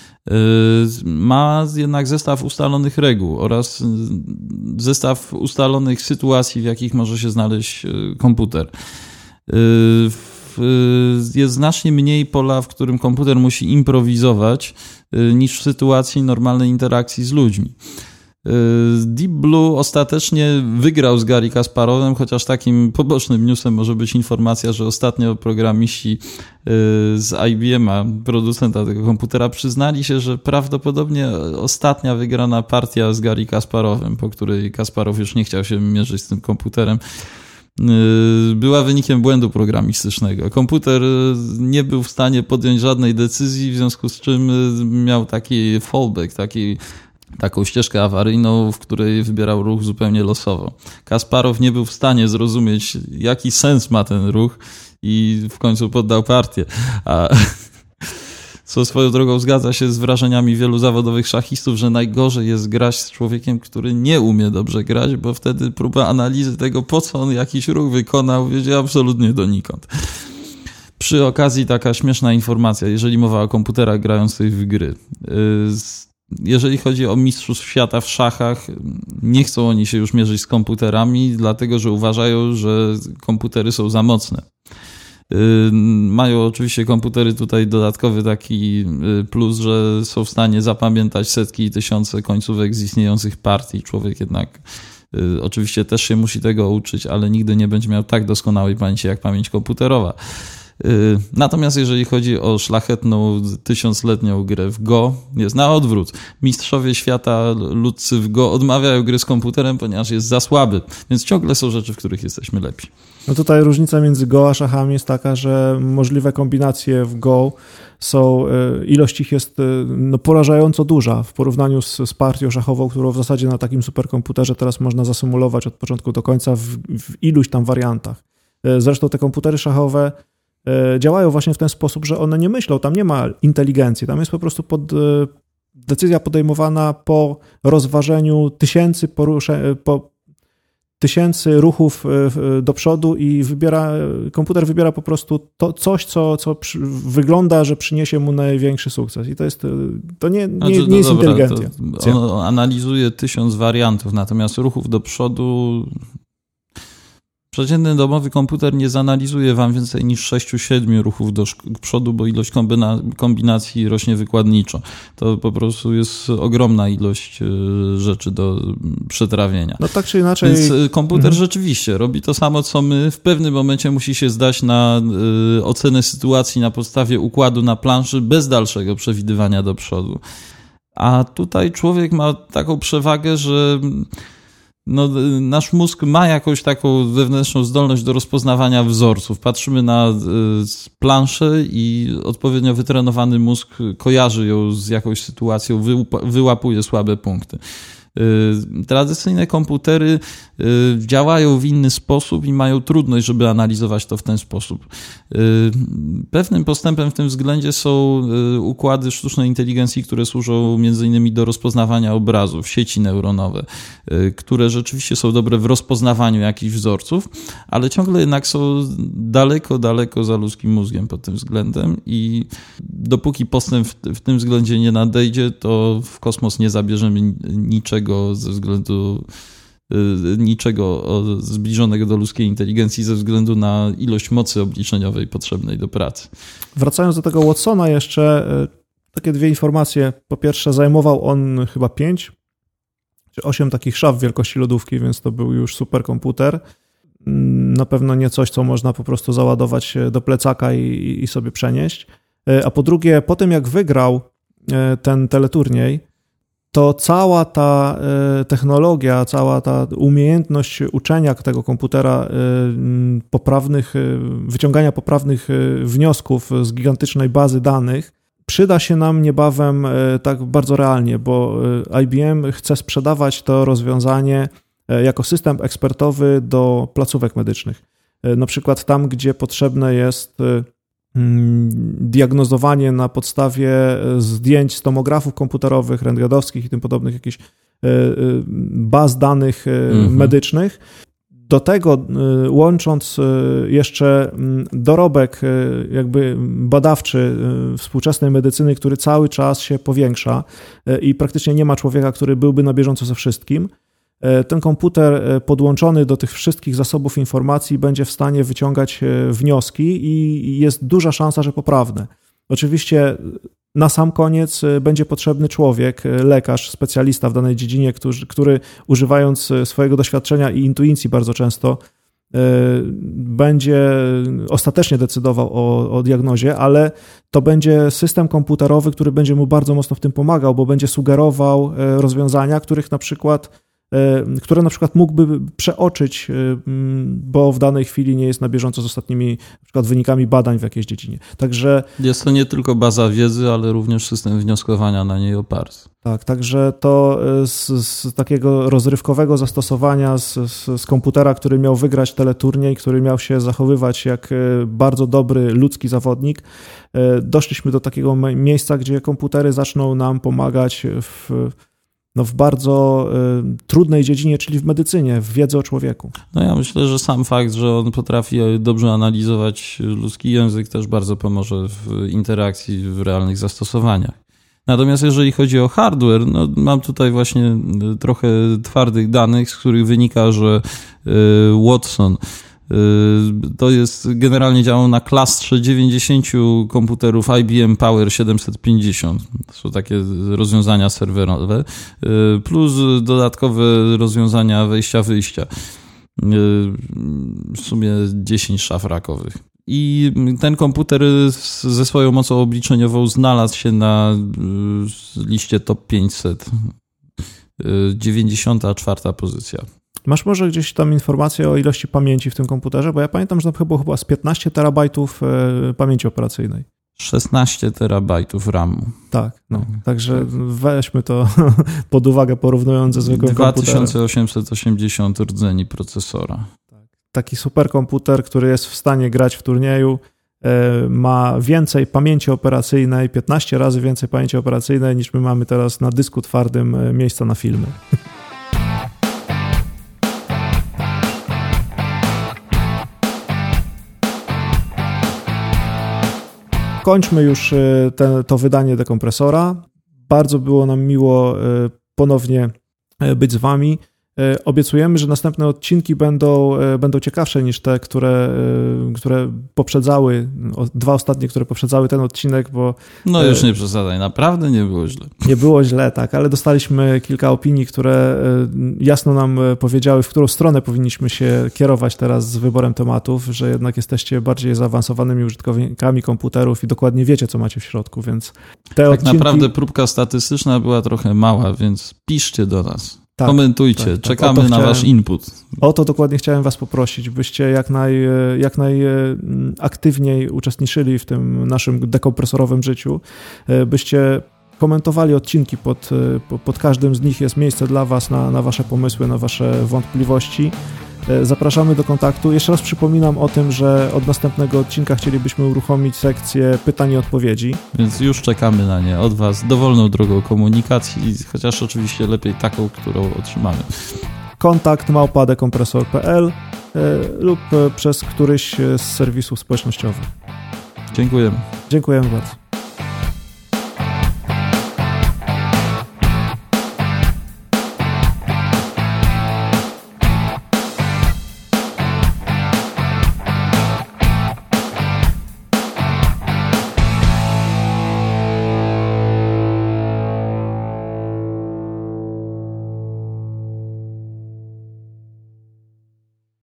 ma jednak zestaw ustalonych reguł oraz zestaw ustalonych sytuacji, w jakich może się znaleźć komputer. Jest znacznie mniej pola, w którym komputer musi improwizować, niż w sytuacji normalnej interakcji z ludźmi. Deep Blue ostatecznie wygrał z Garry Kasparowem, chociaż takim pobocznym newsem może być informacja, że ostatnio programiści z IBM-a, producenta tego komputera, przyznali się, że prawdopodobnie ostatnia wygrana partia z Garry Kasparowem, po której Kasparow już nie chciał się mierzyć z tym komputerem, była wynikiem błędu programistycznego. Komputer nie był w stanie podjąć żadnej decyzji, w związku z czym miał taki fallback, taką ścieżkę awaryjną, w której wybierał ruch zupełnie losowo. Kasparow nie był w stanie zrozumieć, jaki sens ma ten ruch i w końcu poddał partię. Co swoją drogą zgadza się z wrażeniami wielu zawodowych szachistów, że najgorzej jest grać z człowiekiem, który nie umie dobrze grać, bo wtedy próba analizy tego, po co on jakiś ruch wykonał, wiedzie absolutnie donikąd. Przy okazji taka śmieszna informacja, jeżeli mowa o komputerach grających w gry. Jeżeli chodzi o mistrzów świata w szachach, nie chcą oni się już mierzyć z komputerami, dlatego że uważają, że komputery są za mocne. Mają oczywiście komputery tutaj dodatkowy taki plus, że są w stanie zapamiętać setki i tysiące końcówek z istniejących partii. Człowiek jednak oczywiście też się musi tego uczyć, ale nigdy nie będzie miał tak doskonałej pamięci jak pamięć komputerowa. Natomiast jeżeli chodzi o szlachetną, 1000-letnią grę w Go, jest na odwrót. Mistrzowie świata ludcy w Go odmawiają gry z komputerem, ponieważ jest za słaby. Więc ciągle są rzeczy, w których jesteśmy lepsi. No tutaj różnica między Go a szachami jest taka, że możliwe kombinacje w Go są, ilość ich jest porażająco duża w porównaniu z partią szachową, którą w zasadzie na takim superkomputerze teraz można zasymulować od początku do końca w iluś tam wariantach. Zresztą te komputery szachowe działają właśnie w ten sposób, że one nie myślą, tam nie ma inteligencji, tam jest po prostu decyzja podejmowana po rozważeniu tysięcy ruchów do przodu i komputer wybiera po prostu coś, co wygląda, że przyniesie mu największy sukces. I to nie jest inteligencja. On analizuje 1000 wariantów, natomiast ruchów do przodu... Przeciętny domowy komputer nie zanalizuje wam więcej niż 6-7 ruchów do przodu, bo ilość kombinacji rośnie wykładniczo. To po prostu jest ogromna ilość rzeczy do przetrawienia. No tak czy inaczej... Więc komputer rzeczywiście robi to samo, co my. W pewnym momencie musi się zdać na ocenę sytuacji na podstawie układu na planszy bez dalszego przewidywania do przodu. A tutaj człowiek ma taką przewagę, że... nasz mózg ma jakąś taką wewnętrzną zdolność do rozpoznawania wzorców. Patrzymy na planszę i odpowiednio wytrenowany mózg kojarzy ją z jakąś sytuacją, wyłapuje słabe punkty. Tradycyjne komputery działają w inny sposób i mają trudność, żeby analizować to w ten sposób. Pewnym postępem w tym względzie są układy sztucznej inteligencji, które służą m.in. do rozpoznawania obrazów, sieci neuronowe, które rzeczywiście są dobre w rozpoznawaniu jakichś wzorców, ale ciągle jednak są daleko za ludzkim mózgiem pod tym względem i dopóki postęp w tym względzie nie nadejdzie, to w kosmos nie zabierzemy niczego ze względu niczego zbliżonego do ludzkiej inteligencji ze względu na ilość mocy obliczeniowej potrzebnej do pracy. Wracając do tego Watsona jeszcze, takie dwie informacje. Po pierwsze, zajmował on chyba 5 czy 8 takich szaf wielkości lodówki, więc to był już superkomputer. Na pewno nie coś, co można po prostu załadować do plecaka i sobie przenieść. A po drugie, po tym jak wygrał ten teleturniej, to cała ta technologia, cała ta umiejętność uczenia tego komputera wyciągania poprawnych wniosków z gigantycznej bazy danych przyda się nam niebawem tak bardzo realnie, bo IBM chce sprzedawać to rozwiązanie jako system ekspertowy do placówek medycznych. Na przykład tam, gdzie potrzebne jest diagnozowanie na podstawie zdjęć z tomografów komputerowych, rentgenowskich i tym podobnych jakichś baz danych medycznych. Do tego łącząc jeszcze dorobek jakby badawczy współczesnej medycyny, który cały czas się powiększa i praktycznie nie ma człowieka, który byłby na bieżąco ze wszystkim, ten komputer podłączony do tych wszystkich zasobów informacji będzie w stanie wyciągać wnioski i jest duża szansa, że poprawne. Oczywiście na sam koniec będzie potrzebny człowiek, lekarz, specjalista w danej dziedzinie, który używając swojego doświadczenia i intuicji bardzo często będzie ostatecznie decydował o diagnozie, ale to będzie system komputerowy, który będzie mu bardzo mocno w tym pomagał, bo będzie sugerował rozwiązania, które na przykład mógłby przeoczyć, bo w danej chwili nie jest na bieżąco z ostatnimi na przykład wynikami badań w jakiejś dziedzinie. Także jest to nie tylko baza wiedzy, ale również system wnioskowania na niej oparty. Tak, także to z takiego rozrywkowego zastosowania z komputera, który miał wygrać teleturniej, który miał się zachowywać jak bardzo dobry ludzki zawodnik, doszliśmy do takiego miejsca, gdzie komputery zaczną nam pomagać w bardzo trudnej dziedzinie, czyli w medycynie, w wiedzy o człowieku. No ja myślę, że sam fakt, że on potrafi dobrze analizować ludzki język też bardzo pomoże w interakcji, w realnych zastosowaniach. Natomiast jeżeli chodzi o hardware, no mam tutaj właśnie trochę twardych danych, z których wynika, że Watson to jest generalnie działał na klastrze 90 komputerów IBM Power 750. To są takie rozwiązania serwerowe, plus dodatkowe rozwiązania wejścia-wyjścia. W sumie 10 szaf rakowych. I ten komputer ze swoją mocą obliczeniową znalazł się na liście top 500. 94. pozycja. Masz może gdzieś tam informację o ilości pamięci w tym komputerze? Bo ja pamiętam, że tam chyba z 15 terabajtów pamięci operacyjnej. 16 terabajtów RAMu. Tak, no. Także weźmy to pod uwagę, porównując ze zwykłym komputerem. 2880 rdzeni procesora. Taki superkomputer, który jest w stanie grać w turnieju, ma więcej pamięci operacyjnej, 15 razy więcej pamięci operacyjnej niż my mamy teraz na dysku twardym miejsca na filmy. Kończmy już to wydanie dekompresora. Bardzo było nam miło ponownie być z wami. Obiecujemy, że następne odcinki będą ciekawsze niż te, które poprzedzały, dwa ostatnie, które poprzedzały ten odcinek, bo... No już nie przesadzaj, naprawdę nie było źle. Nie było źle, tak, ale dostaliśmy kilka opinii, które jasno nam powiedziały, w którą stronę powinniśmy się kierować teraz z wyborem tematów, że jednak jesteście bardziej zaawansowanymi użytkownikami komputerów i dokładnie wiecie, co macie w środku, więc te odcinki... Naprawdę próbka statystyczna była trochę mała, więc piszcie do nas. Tak, komentujcie, tak. Czekamy na wasz input. O to dokładnie chciałem was poprosić, byście jak najaktywniej uczestniczyli w tym naszym dekompresorowym życiu, byście komentowali odcinki, pod każdym z nich jest miejsce dla was na wasze pomysły, na wasze wątpliwości. Zapraszamy do kontaktu. Jeszcze raz przypominam o tym, że od następnego odcinka chcielibyśmy uruchomić sekcję pytań i odpowiedzi. Więc już czekamy na nie od was, dowolną drogą komunikacji, chociaż oczywiście lepiej taką, którą otrzymamy. kontakt@dekompresor.pl lub przez któryś z serwisów społecznościowych. Dziękujemy. Dziękujemy bardzo.